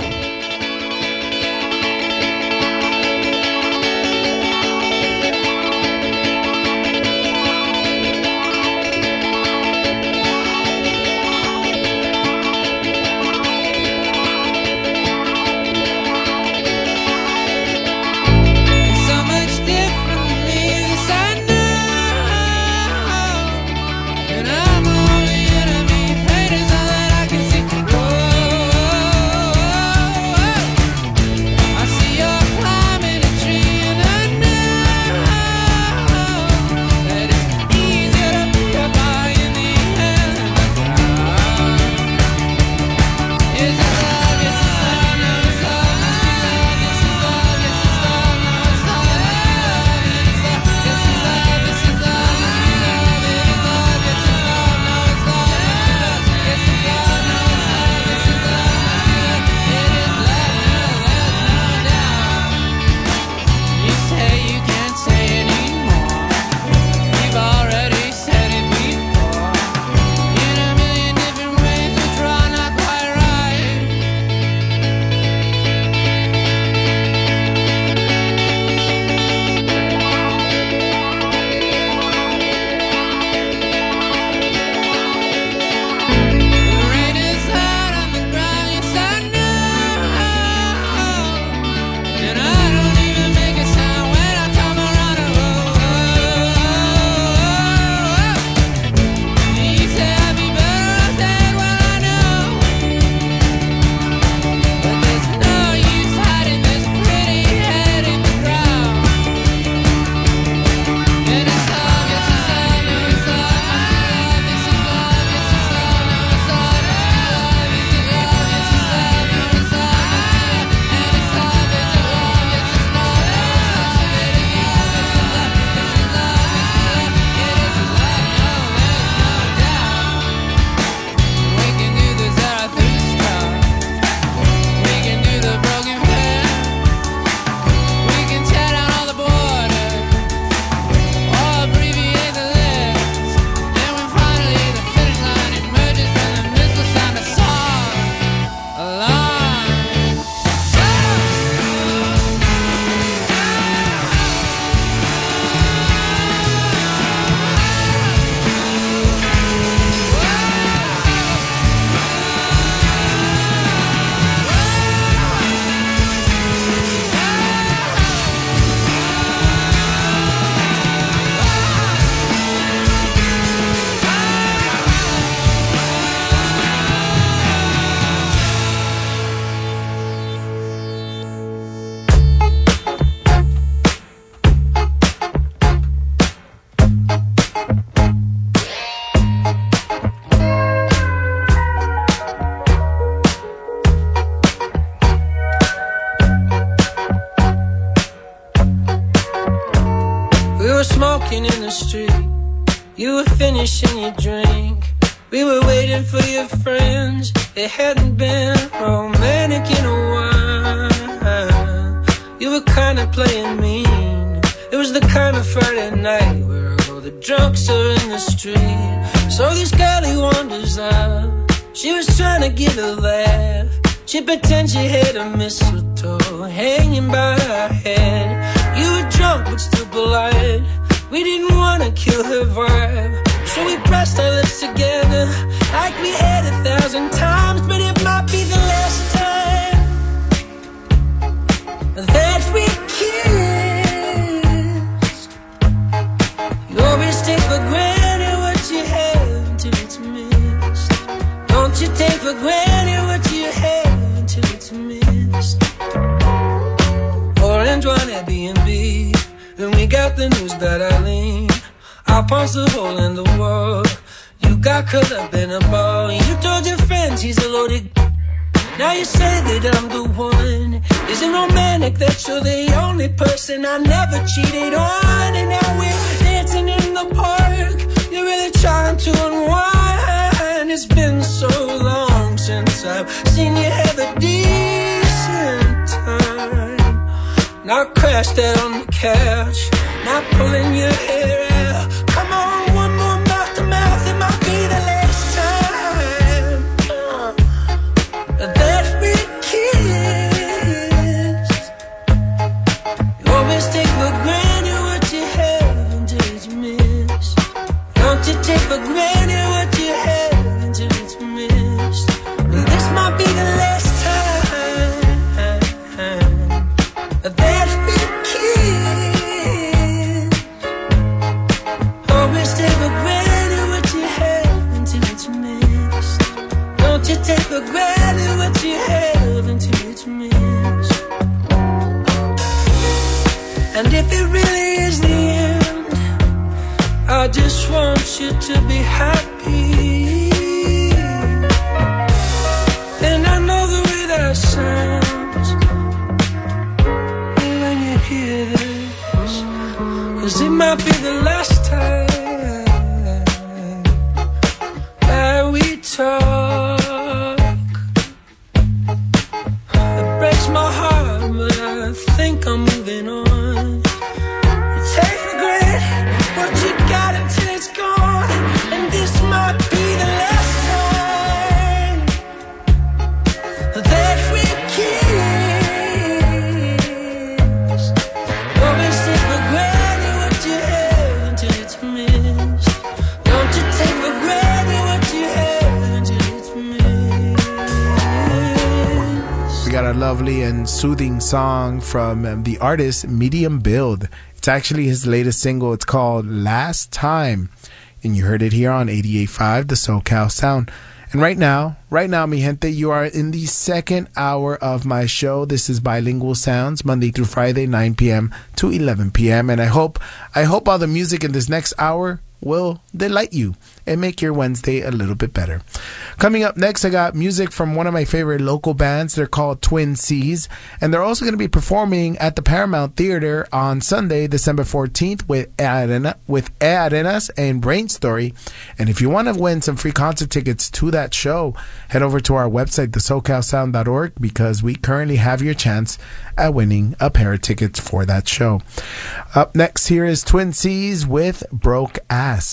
walking in the street. You were finishing your drink. We were waiting for your friends. It hadn't been romantic in a while. You were kinda playing mean. It was the kind of Friday night where all the drunks are in the street. So this girl who wanders out, she was trying to get a laugh. She pretends she had a mistletoe hanging by her head. You were drunk but still polite. We didn't wanna kill her vibe, so we pressed our lips together like we had 1,000 times. But it might be the last time that we kissed. You always take for granted what you have until it's missed. Don't you take for granted what you have until it's missed. Orange one Airbnb, and we got the news that Eileen, I punched a hole in the wall. You got caught up in a ball. You told your friends he's a loaded. Now you say that I'm the one. Isn't romantic that you're the only person I never cheated on? And now we're dancing in the park. You're really trying to unwind. It's been so long since I've seen you have a decent time. not crashed out on the couch, not pulling your hair out. Come on, one more mouth to mouth, it might be the last time that we kiss. You always take for granted what you have until it's missed. Don't you take for granted what you have until it's missed. Well, this might be the last time that we kiss. Always take for granted what you have until it's missed. Don't you take for granted what you have until it's missed. And if it really is the end, I just want you to be happy. And I know the way that sounds when you hear this, 'cause it might be the last time that we talk. It breaks my heart, but I think I'm moving on. You take for granted what you got until it's gone, and this might be the last time that we kiss. Always take for granted what you have until it's missed. Don't you take for granted what you have until it's missed. We got a lovely and soothing song from the artist Medium Build. It's actually his latest single. It's called Last Time. And you heard it here on 88.5, the SoCal Sound. And right now, mi gente, you are in the second hour of my show. This is Bilingual Sounds, Monday through Friday, 9 p.m. to 11 p.m. And I hope all the music in this next hour will delight you and make your Wednesday a little bit better. Coming up next, I got music from one of my favorite local bands. They're called Twin Seas, and they're also going to be performing at the Paramount Theater on Sunday, December 14th with E Arenas and Brain Story. And if you want to win some free concert tickets to that show, head over to our website, thesocalsound.org, because we currently have your chance at winning a pair of tickets for that show. Up next, here is Twin Seas with Broke Ass.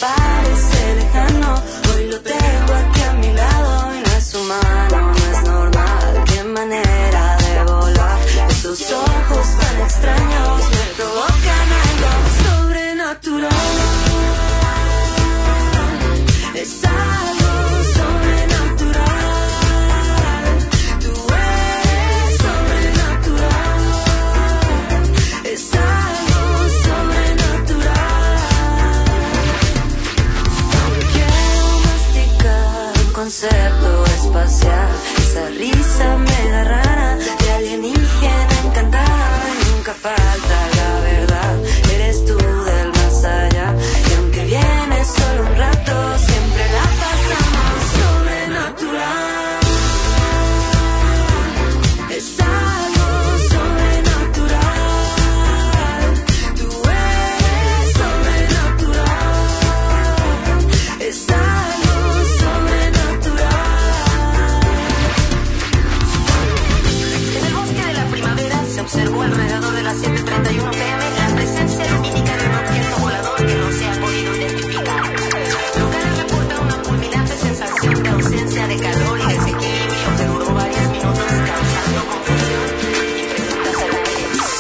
parece lejano, hoy lo tengo aquí a mi lado y no es humano, no es normal. Qué manera de volar, esos ojos tan extraños me provocan algo sobrenatural. Es algo sobrenatural. Tú eres sobrenatural. Es algo sobrenatural. Quiero masticar un concepto espacial. Esa risa mega rara de alienígena encantada. Y nunca falta la verdad. Eres tú del más allá. Y aunque vienes solo un rato, siempre la pasamos sobrenatural. Es algo sobrenatural. Tú eres sobrenatural. Es algo sobrenatural. En el bosque de la primavera se observó alrededor de las 7:31 p.m. la presencia lumínica de un objeto volador que no se ha podido identificar. Locales reportan una fulminante sensación de ausencia de calor y desequilibrio que duró varios minutos, causando confusión y preguntas al aire.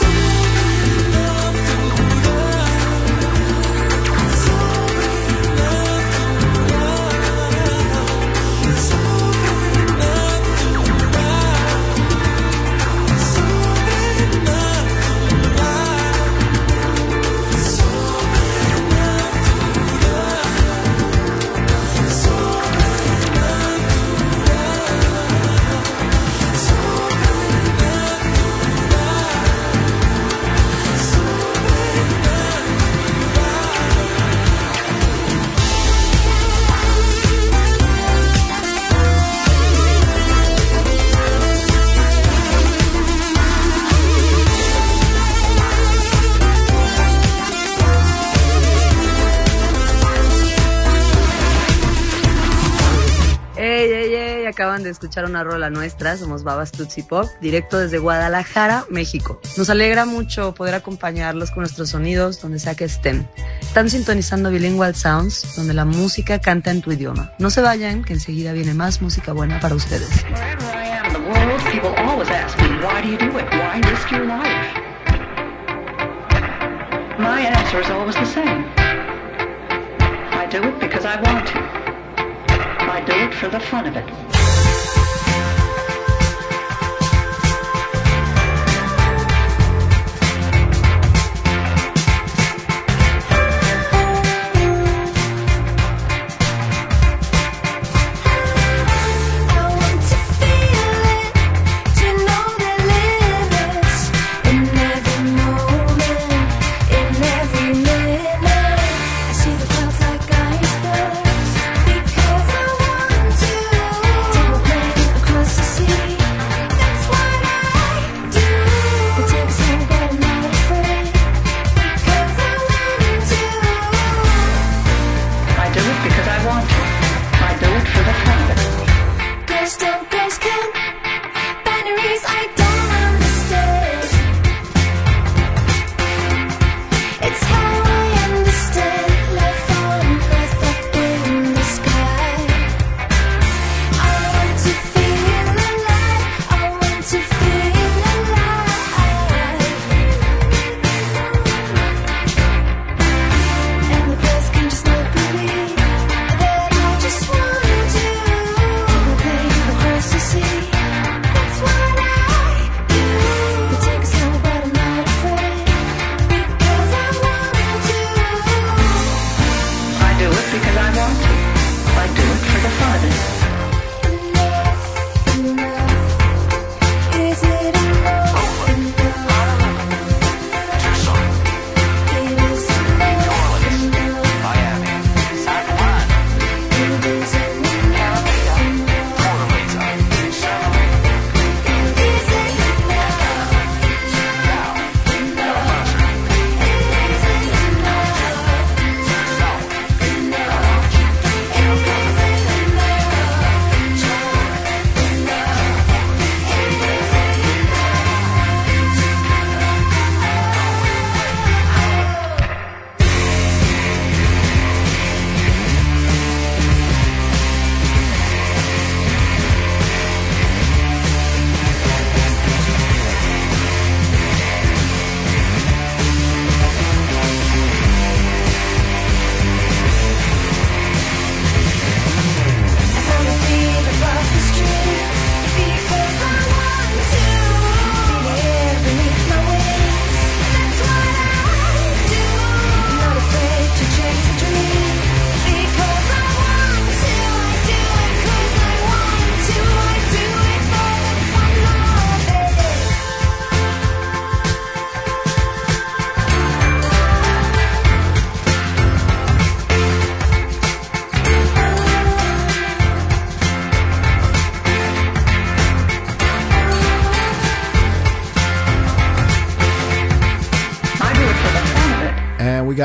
Acaban de escuchar una rola nuestra, somos Babas Tutsi Pop, directo desde Guadalajara, México. Nos alegra mucho poder acompañarlos con nuestros sonidos donde sea que estén. Están sintonizando Bilingual Sounds, donde la música canta en tu idioma. No se vayan, que enseguida viene más música buena para ustedes. Wherever I am in the world, people always ask me, why do you do it? Why risk your life? My answer is always the same. I do it because I want to. I do it for the fun of it.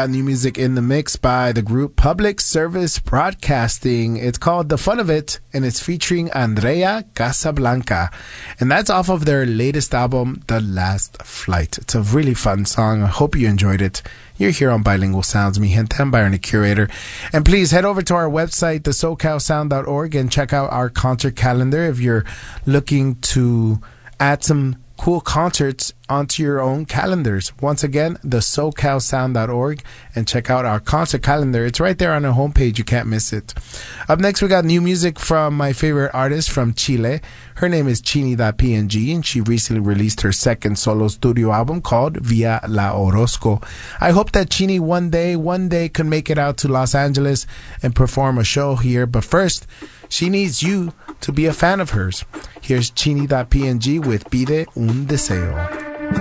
got new music in the mix by the group Public Service Broadcasting. It's called The Fun of It, and it's featuring Andrea Casablanca. And that's off of their latest album, The Last Flight. It's a really fun song. I hope you enjoyed it. You're here on Bilingual Sounds. Mi gente, I'm Byron, the curator. And please head over to our website, thesocalsound.org, and check out our concert calendar if you're looking to add some cool concerts onto your own calendars. Once again, thesocalsound.org, and check out our concert calendar. It's right there on the homepage. You can't miss it. Up next, we got new music from my favorite artist from Chile. Her name is Chini.png, and she recently released her second solo studio album called Via La Orozco. I hope that Chini one day can make it out to Los Angeles and perform a show here. But first, she needs you to be a fan of hers. Here's Chini.png with Pide un Deseo.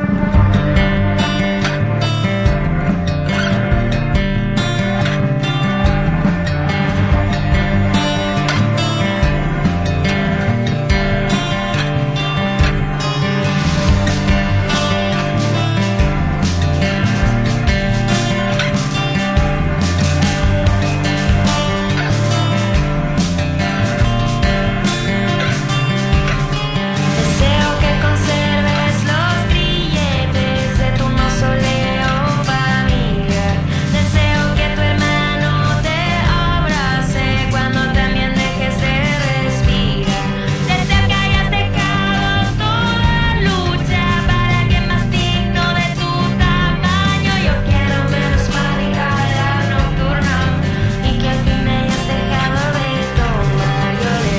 Deseo que conserves los grilletes de tu mausoleo familiar. Deseo que tu hermano te abrace cuando también dejes de respirar. Deseo que hayas dejado toda lucha para que más digno de tu tamaño. Yo quiero menos madrugada nocturna y que al fin me hayas dejado de tomar. Yo le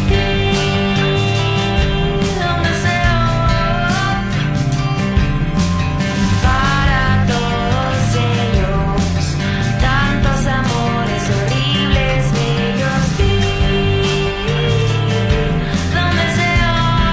un deseo para todos ellos, tantos amores horribles, bellos. Un deseo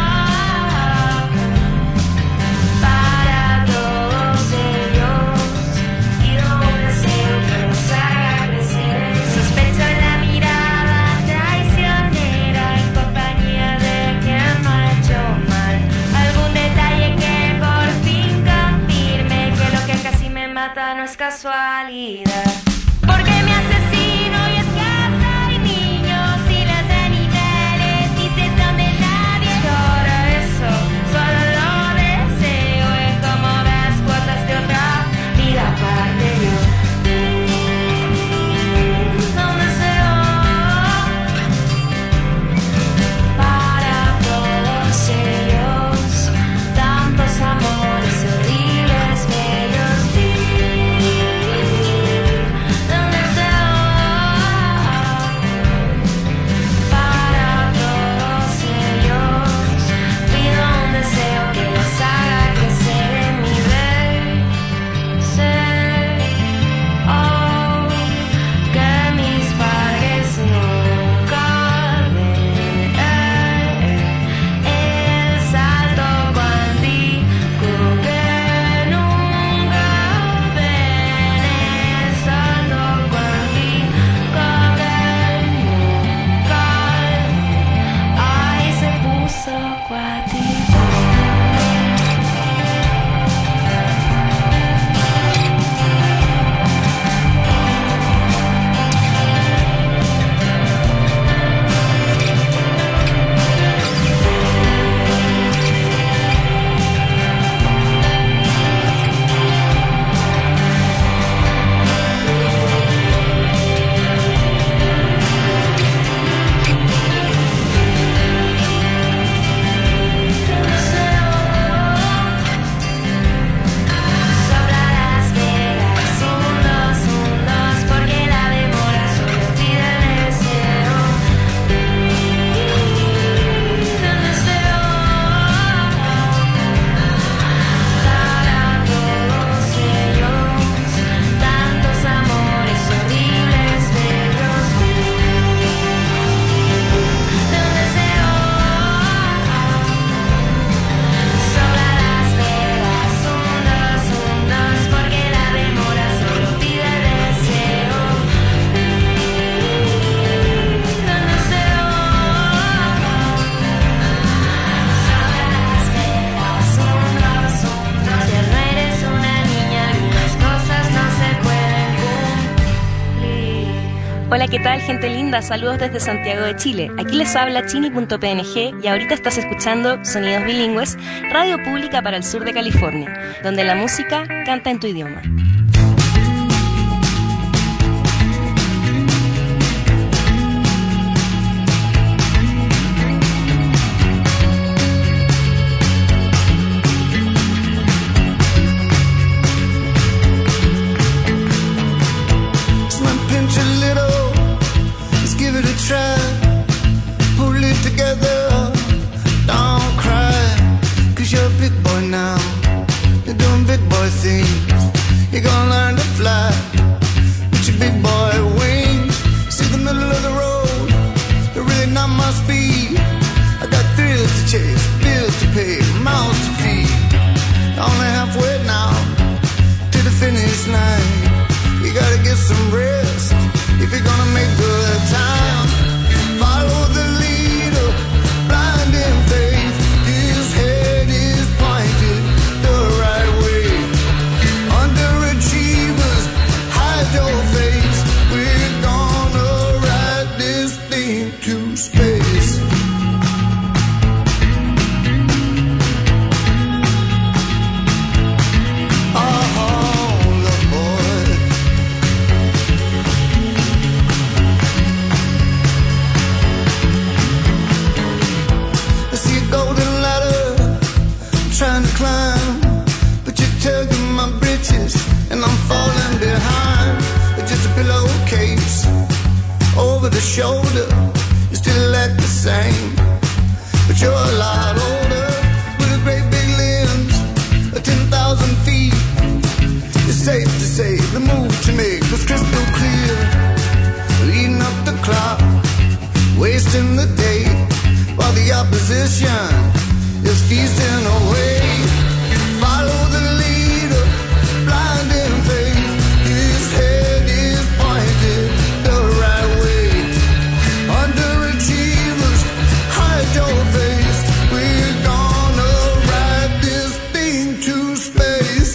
para todos ellos y un deseo que nos haga crecer. Sospecho la mirada traicionera en compañía de quien no ha hecho mal. Algún detalle que por fin confirme que lo que casi me mata no es casualidad. Porque me asesino y es casa y niños y las animales dices donde nadie llora. Eso solo lo deseo en cómodas cuotas de otra vida aparte. Yo un deseo para todos ellos, tantos amores horribles, bellos. ¿qué tal, gente linda? Saludos desde Santiago de Chile. Aquí les habla Chini.png y ahorita estás escuchando Sonidos Bilingües, radio pública para el sur de California, donde la música canta en tu idioma. Pull it together, don't cry, 'cause you're a big boy now. You're doing big boy things. You're gonna learn to fly with your big boy wings. See the middle of the road, you're really not my speed. I got thrills to chase, bills to pay, mouths to feed. Only halfway now to the finish line. You gotta get some rest if you're gonna make good time. Follow the leader, blind in faith. His head is pointed the right way. Underachievers, hide your face. We're gonna ride this thing to space. And I'm falling behind. It's just a pillowcase over the shoulder. You still act the same, but you're a lot older with a great big limbs, 10,000 feet. It's safe to say the move to make was crystal clear. Leading up the clock, wasting the day, while the opposition is feasting away. Follow the leader, blind in faith. His head is pointed the right way. Underachievers, hide your face. We're gonna ride this thing to space.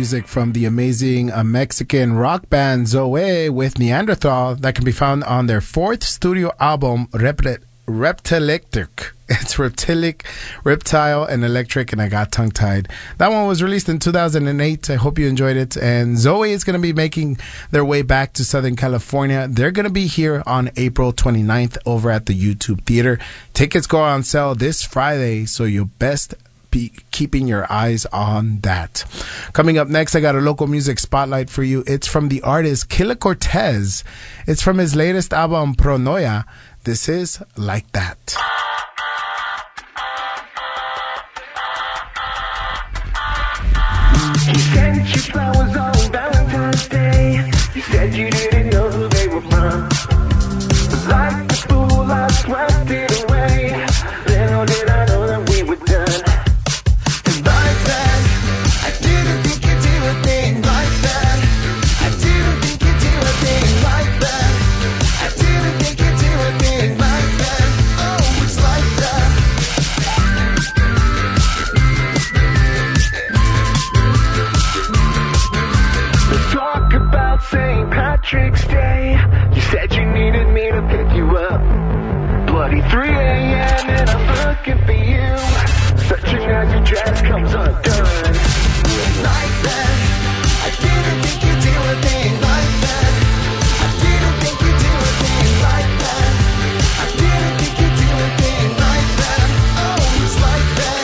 music from the amazing Mexican rock band Zoe with Neanderthal that can be found on their fourth studio album, Reptilectric. It's Reptile and Electric, and I got tongue-tied. That one was released in 2008. I hope you enjoyed it. And Zoe is going to be making their way back to Southern California. They're going to be here on April 29th over at the YouTube Theater. Tickets go on sale this Friday, so you'll best be keeping your eyes on that. Coming up next, I got a local music spotlight for you. It's from the artist Killa Cortez. It's from his latest album, Pronoia. This is Like That. He sent you flowers on Valentine's Day. You said you didn't know who they were from. But like a fool, I swept it away. Little did I know that we were done. And like that, I didn't think you'd do a thing like that. I didn't think you'd do a thing like that. I didn't think you'd do a thing like that. Oh, it's like that. Let's talk about St. Patrick's Day. You said you needed me to pick you up. Bloody 3 a.m. and I'm looking for you. Searching as your dress comes undone. Like that, I didn't think you'd do a thing like that. I didn't think you'd do a thing like that. I didn't think you'd do a thing like that. Oh, it's like that.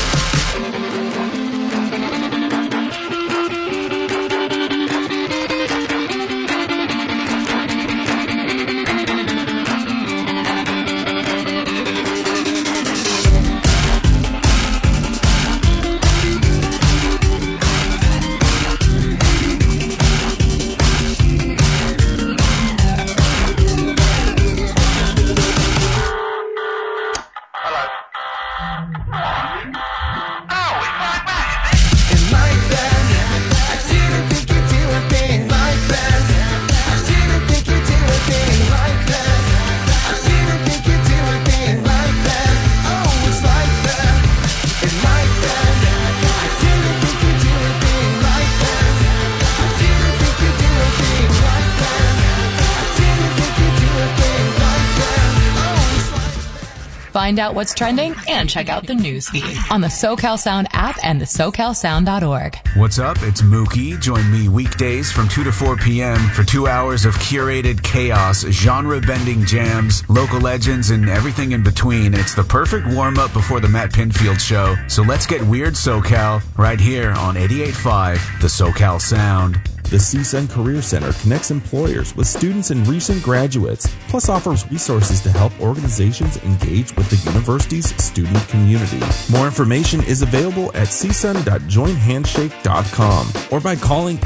Find out what's trending and check out the news feed on the SoCal Sound app and the SoCalSound.org. What's up? It's Mookie. Join me weekdays from 2 to 4 p.m. for 2 hours of curated chaos, genre-bending jams, local legends, and everything in between. It's the perfect warm-up before the Matt Pinfield Show. So let's get weird, SoCal, right here on 88.5, the SoCal Sound. The CSUN Career Center connects employers with students and recent graduates, plus offers resources to help organizations engage with the university's student community. More information is available at csun.joinhandshake.com or by calling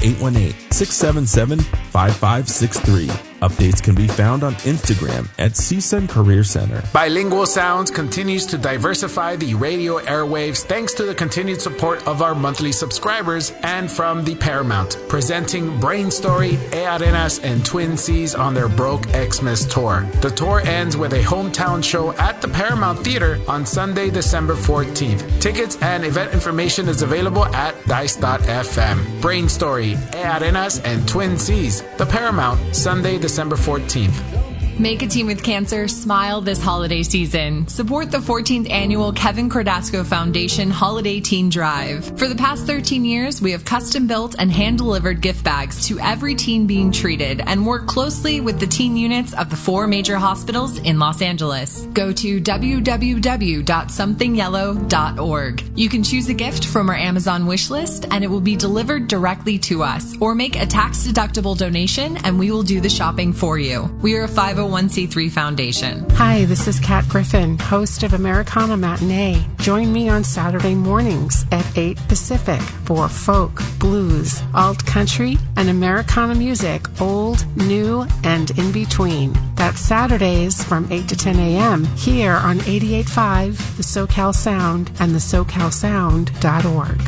818-677-5563. Updates can be found on Instagram at CSUN Career Center. Bilingual Sounds continues to diversify the radio airwaves thanks to the continued support of our monthly subscribers and from the Paramount, presenting Brain Story, E Arenas, and Twin Seas on their Broke Xmas tour. The tour ends with a hometown show at the Paramount Theater on Sunday, December 14th. Tickets and event information is available at dice.fm. Brain Story, E Arenas, and Twin Seas, the Paramount, Sunday, December 14th. Make a team with cancer. Smile this holiday season. Support the 14th annual Kevin Cordasco Foundation Holiday Teen Drive. For the past 13 years, we have custom built and hand delivered gift bags to every teen being treated and work closely with the teen units of the 4 major hospitals in Los Angeles. Go to www.somethingyellow.org. You can choose a gift from our Amazon wish list and it will be delivered directly to us, or make a tax-deductible donation and we will do the shopping for you. We are a 501c3 foundation. Hi, this is Kat Griffin, host of Americana Matinee. Join me on Saturday mornings at 8 Pacific for folk, blues, alt country, and Americana music, old, new, and in between. That's Saturdays from 8 to 10 a.m. here on 88.5, the SoCal Sound, and the SoCalSound.org.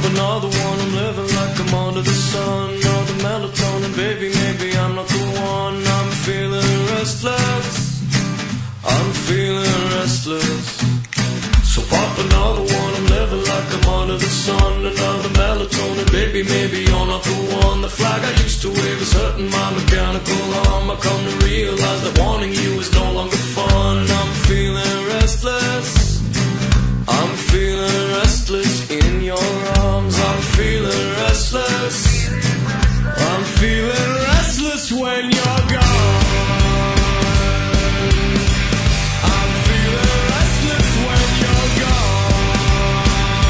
stop another one. I'm living like I'm under the sun. All the melatonin, baby, maybe I'm not the one. I'm feeling restless. I'm feeling restless. So pop another one. I'm living like I'm under the sun. Another melatonin, baby, maybe you're not the one. The flag I used to wave is hurting my mechanical arm. I come to realize that wanting you is no longer fun. I'm feeling restless. I'm feeling restless in your arms. I'm feeling restless. I'm feeling restless when you're gone. I'm feeling restless when you're gone.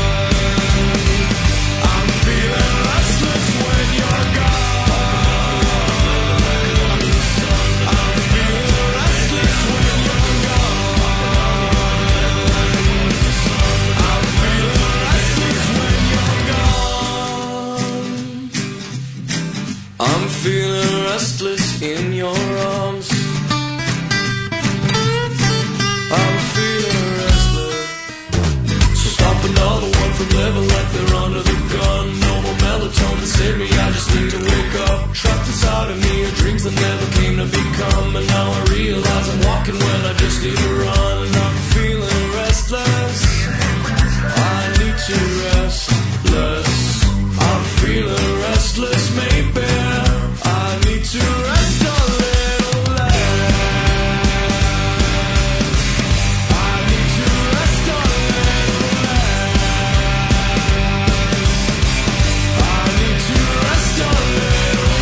I'm feeling restless when you're gone. I'm feeling restless when you're gone. I'm feeling restless in your arms. I'm feeling restless. So stop another one from living like they're under the gun. No more melatonin, save me, I just need to wake up. Trapped inside of me are dreams that never came to become. And now I realize I'm walking when I just need to run. I'm feeling restless. I need to rest less. I'm feeling restless, maybe I need to rest a little less. I need to rest a little less. I need to rest a little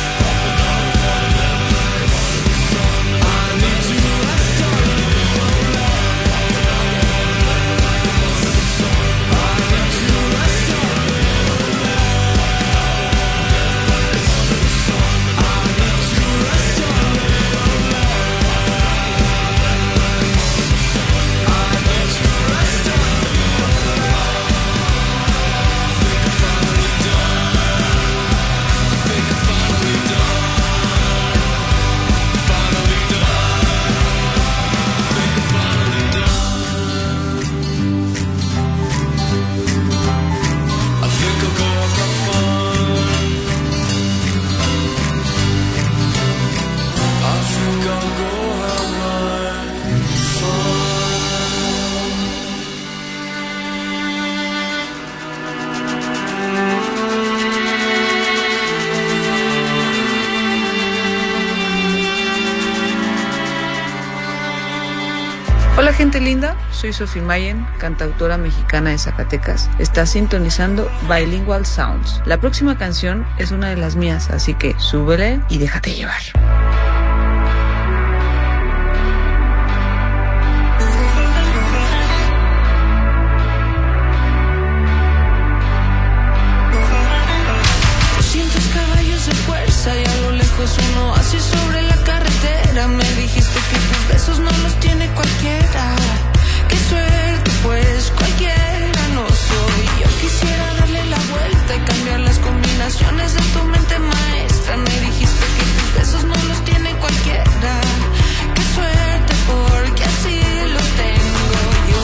less. I need to rest a little less. I need to rest a little Hola gente linda, soy Sophie Mayen, cantautora mexicana de Zacatecas. Estás sintonizando Bilingual Sounds. La próxima canción es una de las mías, así que súbele y déjate llevar. Caballos de fuerza y a lo lejos un oasis sobre la carretera. Me dijiste que tus besos no los tiene cualquiera. Qué suerte, pues cualquiera no soy. Yo quisiera darle la vuelta y cambiar las combinaciones de tu mente maestra. Me dijiste que tus besos no los tiene cualquiera. Qué suerte, porque así los tengo yo.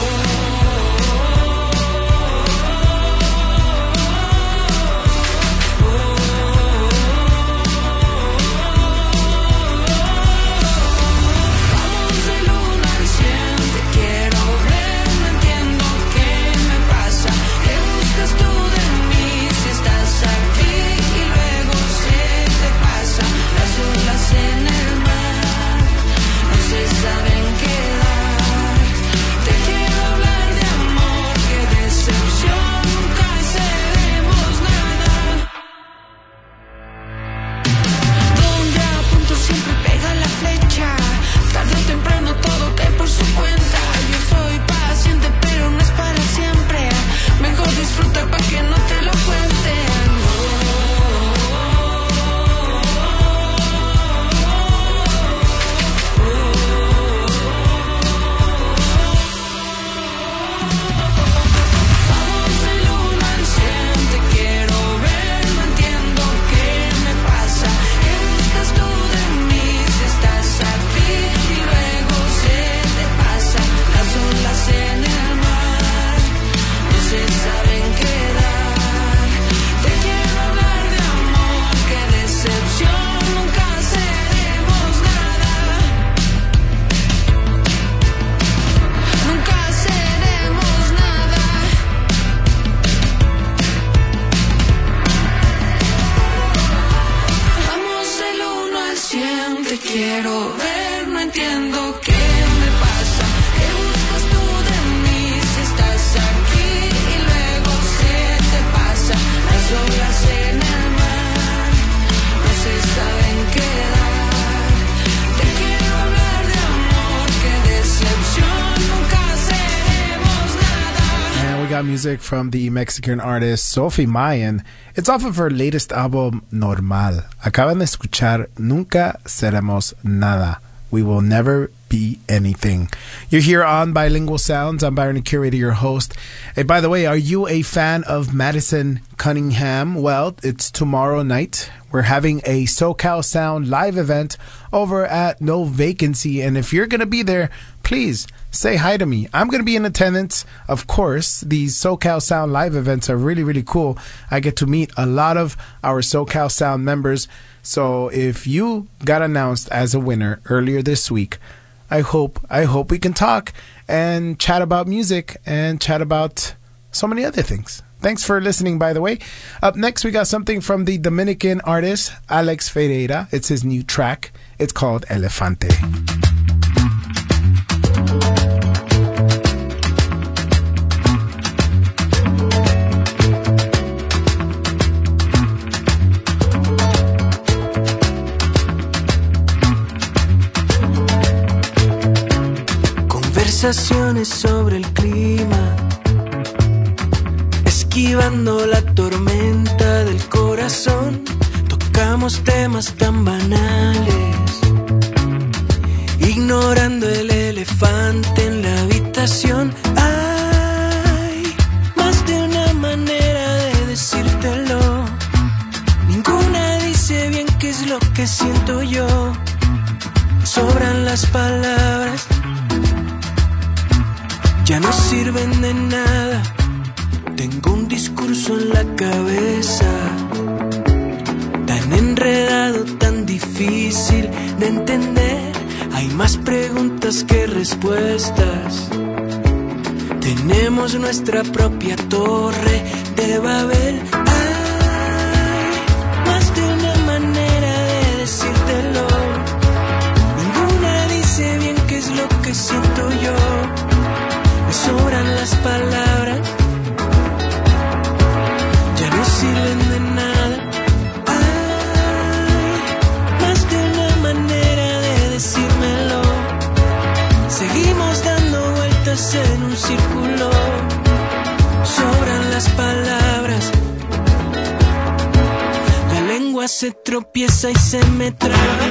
music from the Mexican artist Sophie Mayen. It's off of her latest album, Normal. Acaban de escuchar Nunca Seremos Nada. We will never be anything. You're here on Bilingual Sounds. I'm Byron, the curator, your host. Hey, by the way, are you a fan of Madison Cunningham? Well, it's tomorrow night. We're having a SoCal Sound live event over at No Vacancy. And if you're going to be there, please say hi to me. I'm going to be in attendance. Of course, these SoCal Sound live events are really, really cool. I get to meet a lot of our SoCal Sound members. So if you got announced as a winner earlier this week, I hope we can talk and chat about music and chat about so many other things. Thanks for listening, by the way. Up next, we got something from the Dominican artist Alex Ferreira. It's his new track. It's called Elefante. Conversaciones sobre el clima, esquivando la tormenta del corazón. Tocamos temas tan banales, ignorando el elefante en la habitación. Hay más de una manera de decírtelo. Ninguna dice bien qué es lo que siento yo. Sobran las palabras, ya no sirven de nada. Tengo un discurso en la cabeza, tan enredado, tan difícil de entender. Hay más preguntas que respuestas. Tenemos nuestra propia torre de Babel. Hay más de una manera de decírtelo. Ninguna dice bien qué es lo que siento yo. Me sobran las palabras, ya no sirven de nada. Hay más de una manera de decírmelo. Seguimos dando vueltas en un círculo. Sobran las palabras, la lengua se tropieza y se me traba.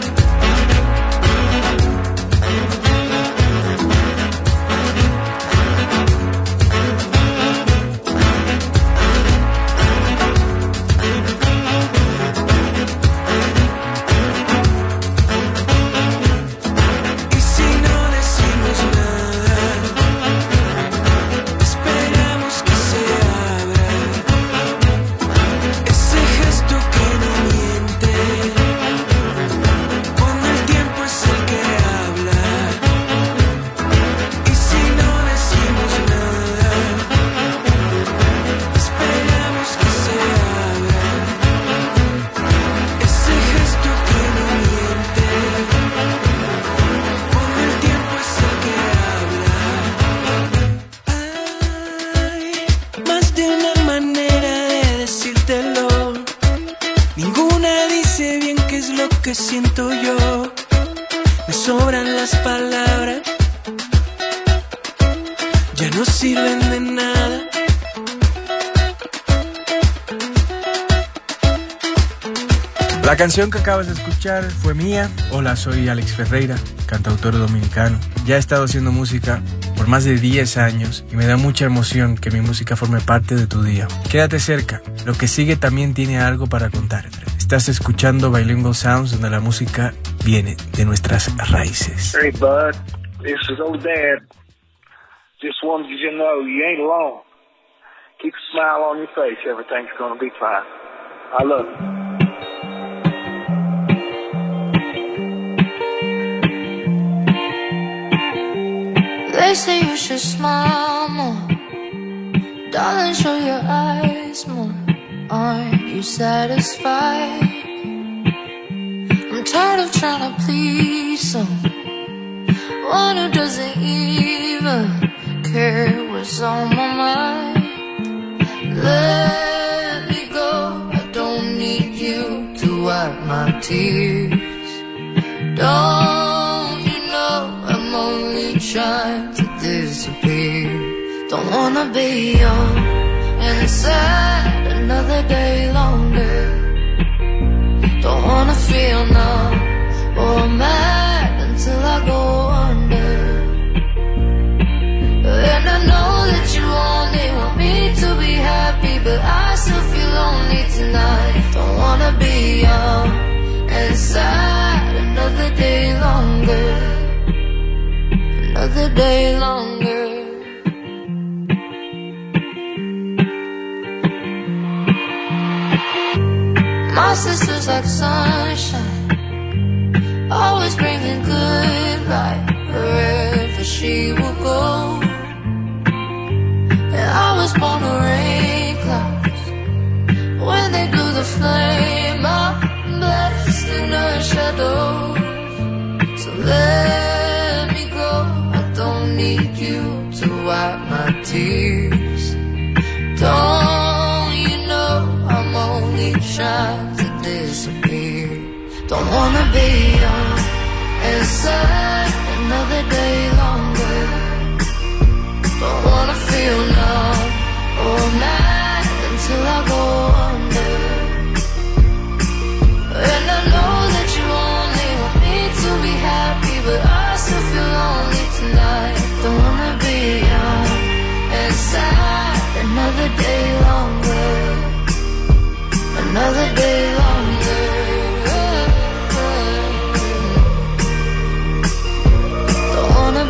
Siento yo, me sobran las palabras, ya no sirven de nada. La canción que acabas de escuchar fue mía. Hola, soy Alex Ferreira, cantautor dominicano. Ya he estado haciendo música por más de 10 años y me da mucha emoción que mi música forme parte de tu día. Quédate cerca, lo que sigue también tiene algo para contarte. Estás escuchando Bilingual Sounds, donde la música viene de nuestras raíces. Hey, bud, this is old Dad. Just wanted you to know you ain't alone. Keep a smile on your face. Everything's gonna be fine. I love you. They say you should smile more. Darling, show your eyes more. Aren't you satisfied? I'm tired of trying to please someone who doesn't even care what's on my mind. Let me go, I don't need you to wipe my tears. Don't you know I'm only trying to disappear. Don't wanna be young sad another day longer. Don't wanna feel numb or mad until I go under. And I know that you only want me to be happy, but I still feel lonely tonight. Don't wanna be young and sad another day longer. Another day longer. My sister's like sunshine, always bringing good light wherever she will go. And I was born to rain clouds. When they do the flame, I'm blessed in her shadows. So let me go, I don't need you to wipe my tears. Don't you know I'm only trying to disappear. Don't wanna be young and sad another day longer. Don't wanna feel numb or mad until I go under. And I know that you only want me to be happy, but I still feel lonely tonight. Don't wanna be young and sad another day longer. Another day longer. Don't wanna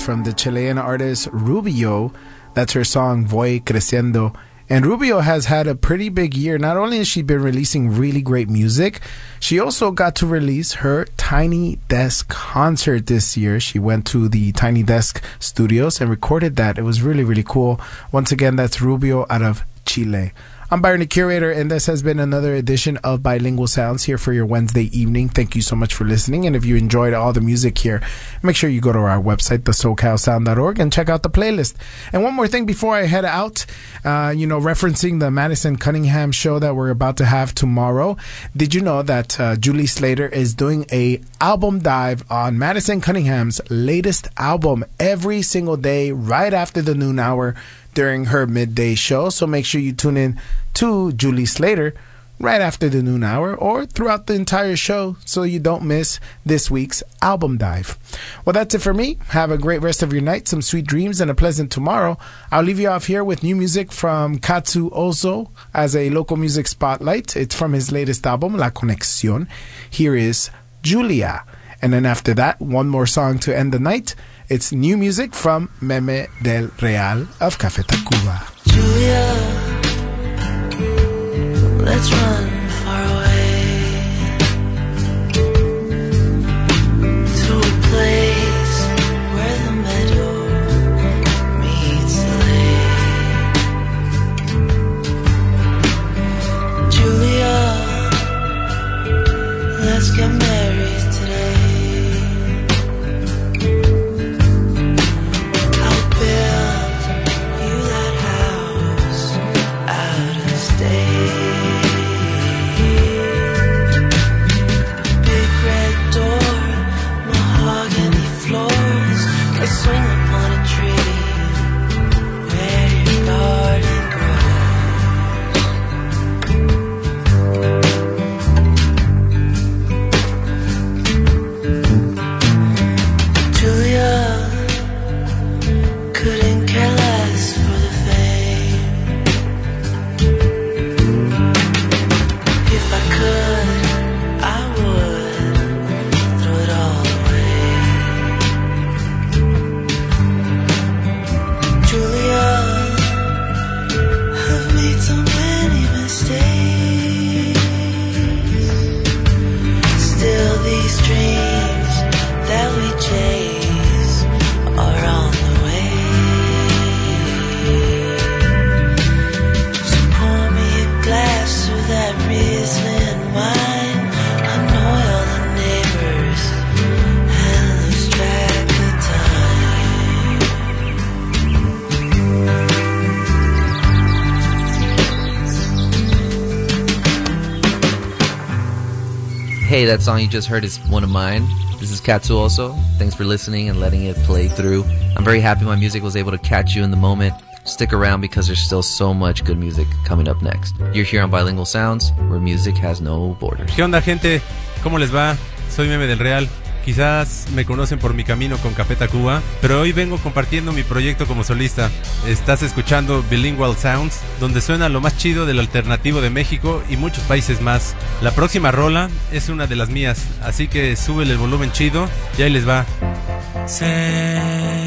from the Chilean artist Rubio. That's her song Voy Creciendo. And Rubio has had a pretty big year. Not only has she been releasing really great music, she also got to release her Tiny Desk concert this year. She went to the Tiny Desk studios and recorded that. It was really, really cool. Once again, that's Rubio out of Chile. I'm Byron, the Curator, and this has been another edition of Bilingual Sounds here for your Wednesday evening. Thank you so much for listening, and if you enjoyed all the music here, make sure you go to our website, thesocalsound.org, and check out the playlist. And one more thing before I head out, referencing the Madison Cunningham show that we're about to have tomorrow, did you know that Julie Slater is doing a album dive on Madison Cunningham's latest album every single day right after the noon hour during her midday show? So make sure you tune in to Julie Slater right after the noon hour or throughout the entire show so you don't miss this week's album dive. Well, that's it for me. Have a great rest of your night, some sweet dreams, and a pleasant tomorrow. I'll leave you off here with new music from Katsu Ozo as a local music spotlight. It's from his latest album, La Conexión. Here is Julia. And then after that, one more song to end the night. It's new music from Meme del Real of Café Tacuba. Julia, let's run far away to a place where the meadow meets the lake. Julia, let's get married today. Swing upon a tree where your garden grows. Julia couldn't care less for the fame. If I could, I would throw it all away. Julia, I've made so many mistakes. Still these dreams that we chase are on the way. So pour me a glass of that Riesling wine. I know all the neighbors and lose track of time. Hey, that song you just heard is one of mine. This is Katsu also. Thanks for listening and letting it play through. I'm very happy my music was able to catch you in the moment. Stick around because there's still so much good music coming up next. You're here on Bilingual Sounds, where music has no borders. ¿Qué onda, gente? ¿Cómo les va? Soy Meme del Real. Quizás me conocen por mi camino con Café Tacuba, pero hoy vengo compartiendo mi proyecto como solista. Estás escuchando Bilingual Sounds, donde suena lo más chido del alternativo de México y muchos países más. La próxima rola es una de las mías, así que súbele el volumen chido y ahí les va. Sé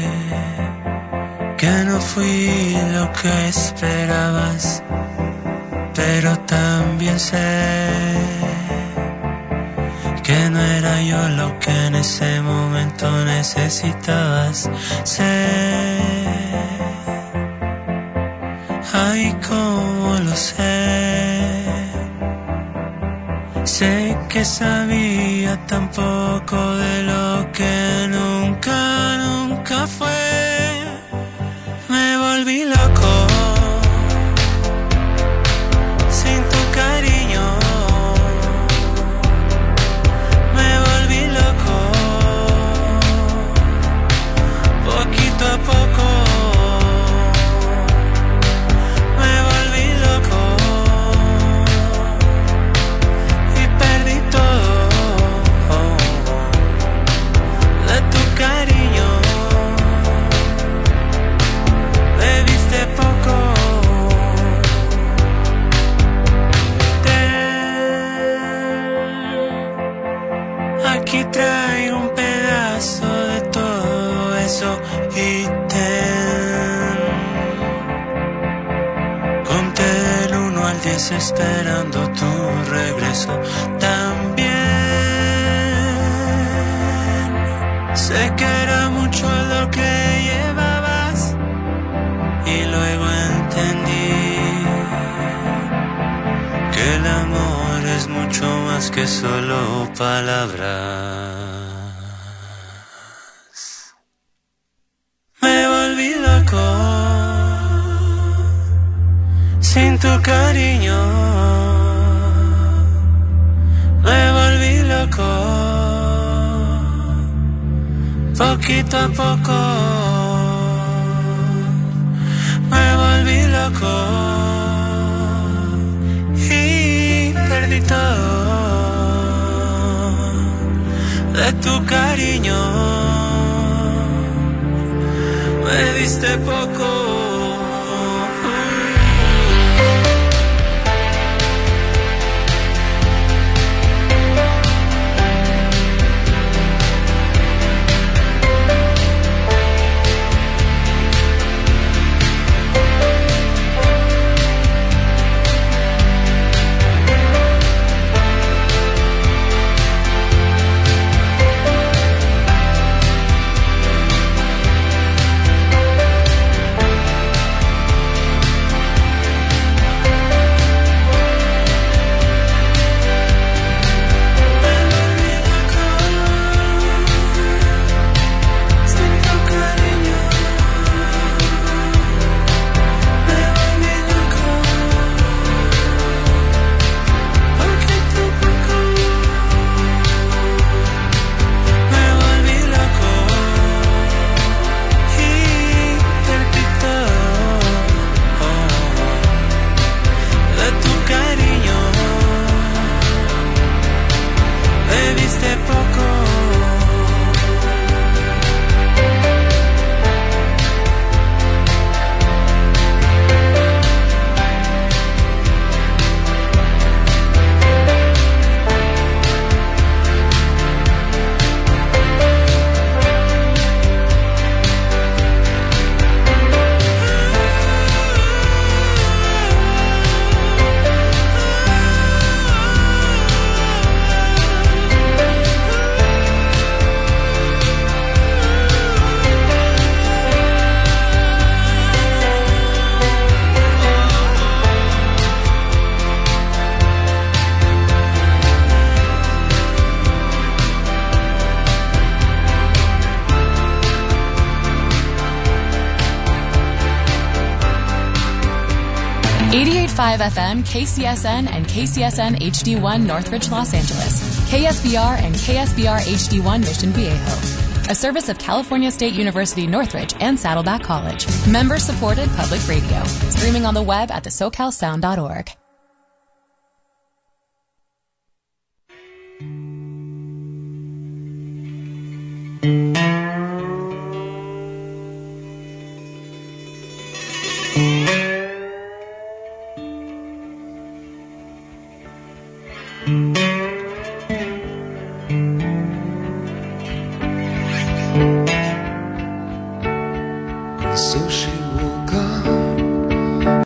que no fui lo que esperabas, pero también sé que no era yo lo que en ese momento necesitabas. Sé, ay, cómo lo sé. Sé que sabía tan poco de lo que nunca, nunca fue. Me volví loco sin tu cariño. Poquito a poco me volví loco y perdí todo de tu cariño. Bebiste poco. Aquí traigo un pedazo de todo eso. noches esperando tu regreso. También sé que era mucho lo que llevabas y luego entendí que el amor es mucho más que solo palabras. Me volví loco sin tu cariño. Me volví loco poquito a poco. Me volví loco y perdí todo de tu cariño. Me diste poco. 88.5 FM, KCSN, and KCSN HD1 Northridge, Los Angeles. KSBR and KSBR HD1 Mission Viejo. A service of California State University Northridge and Saddleback College. Member-supported public radio. Streaming on the web at thesocalsound.org.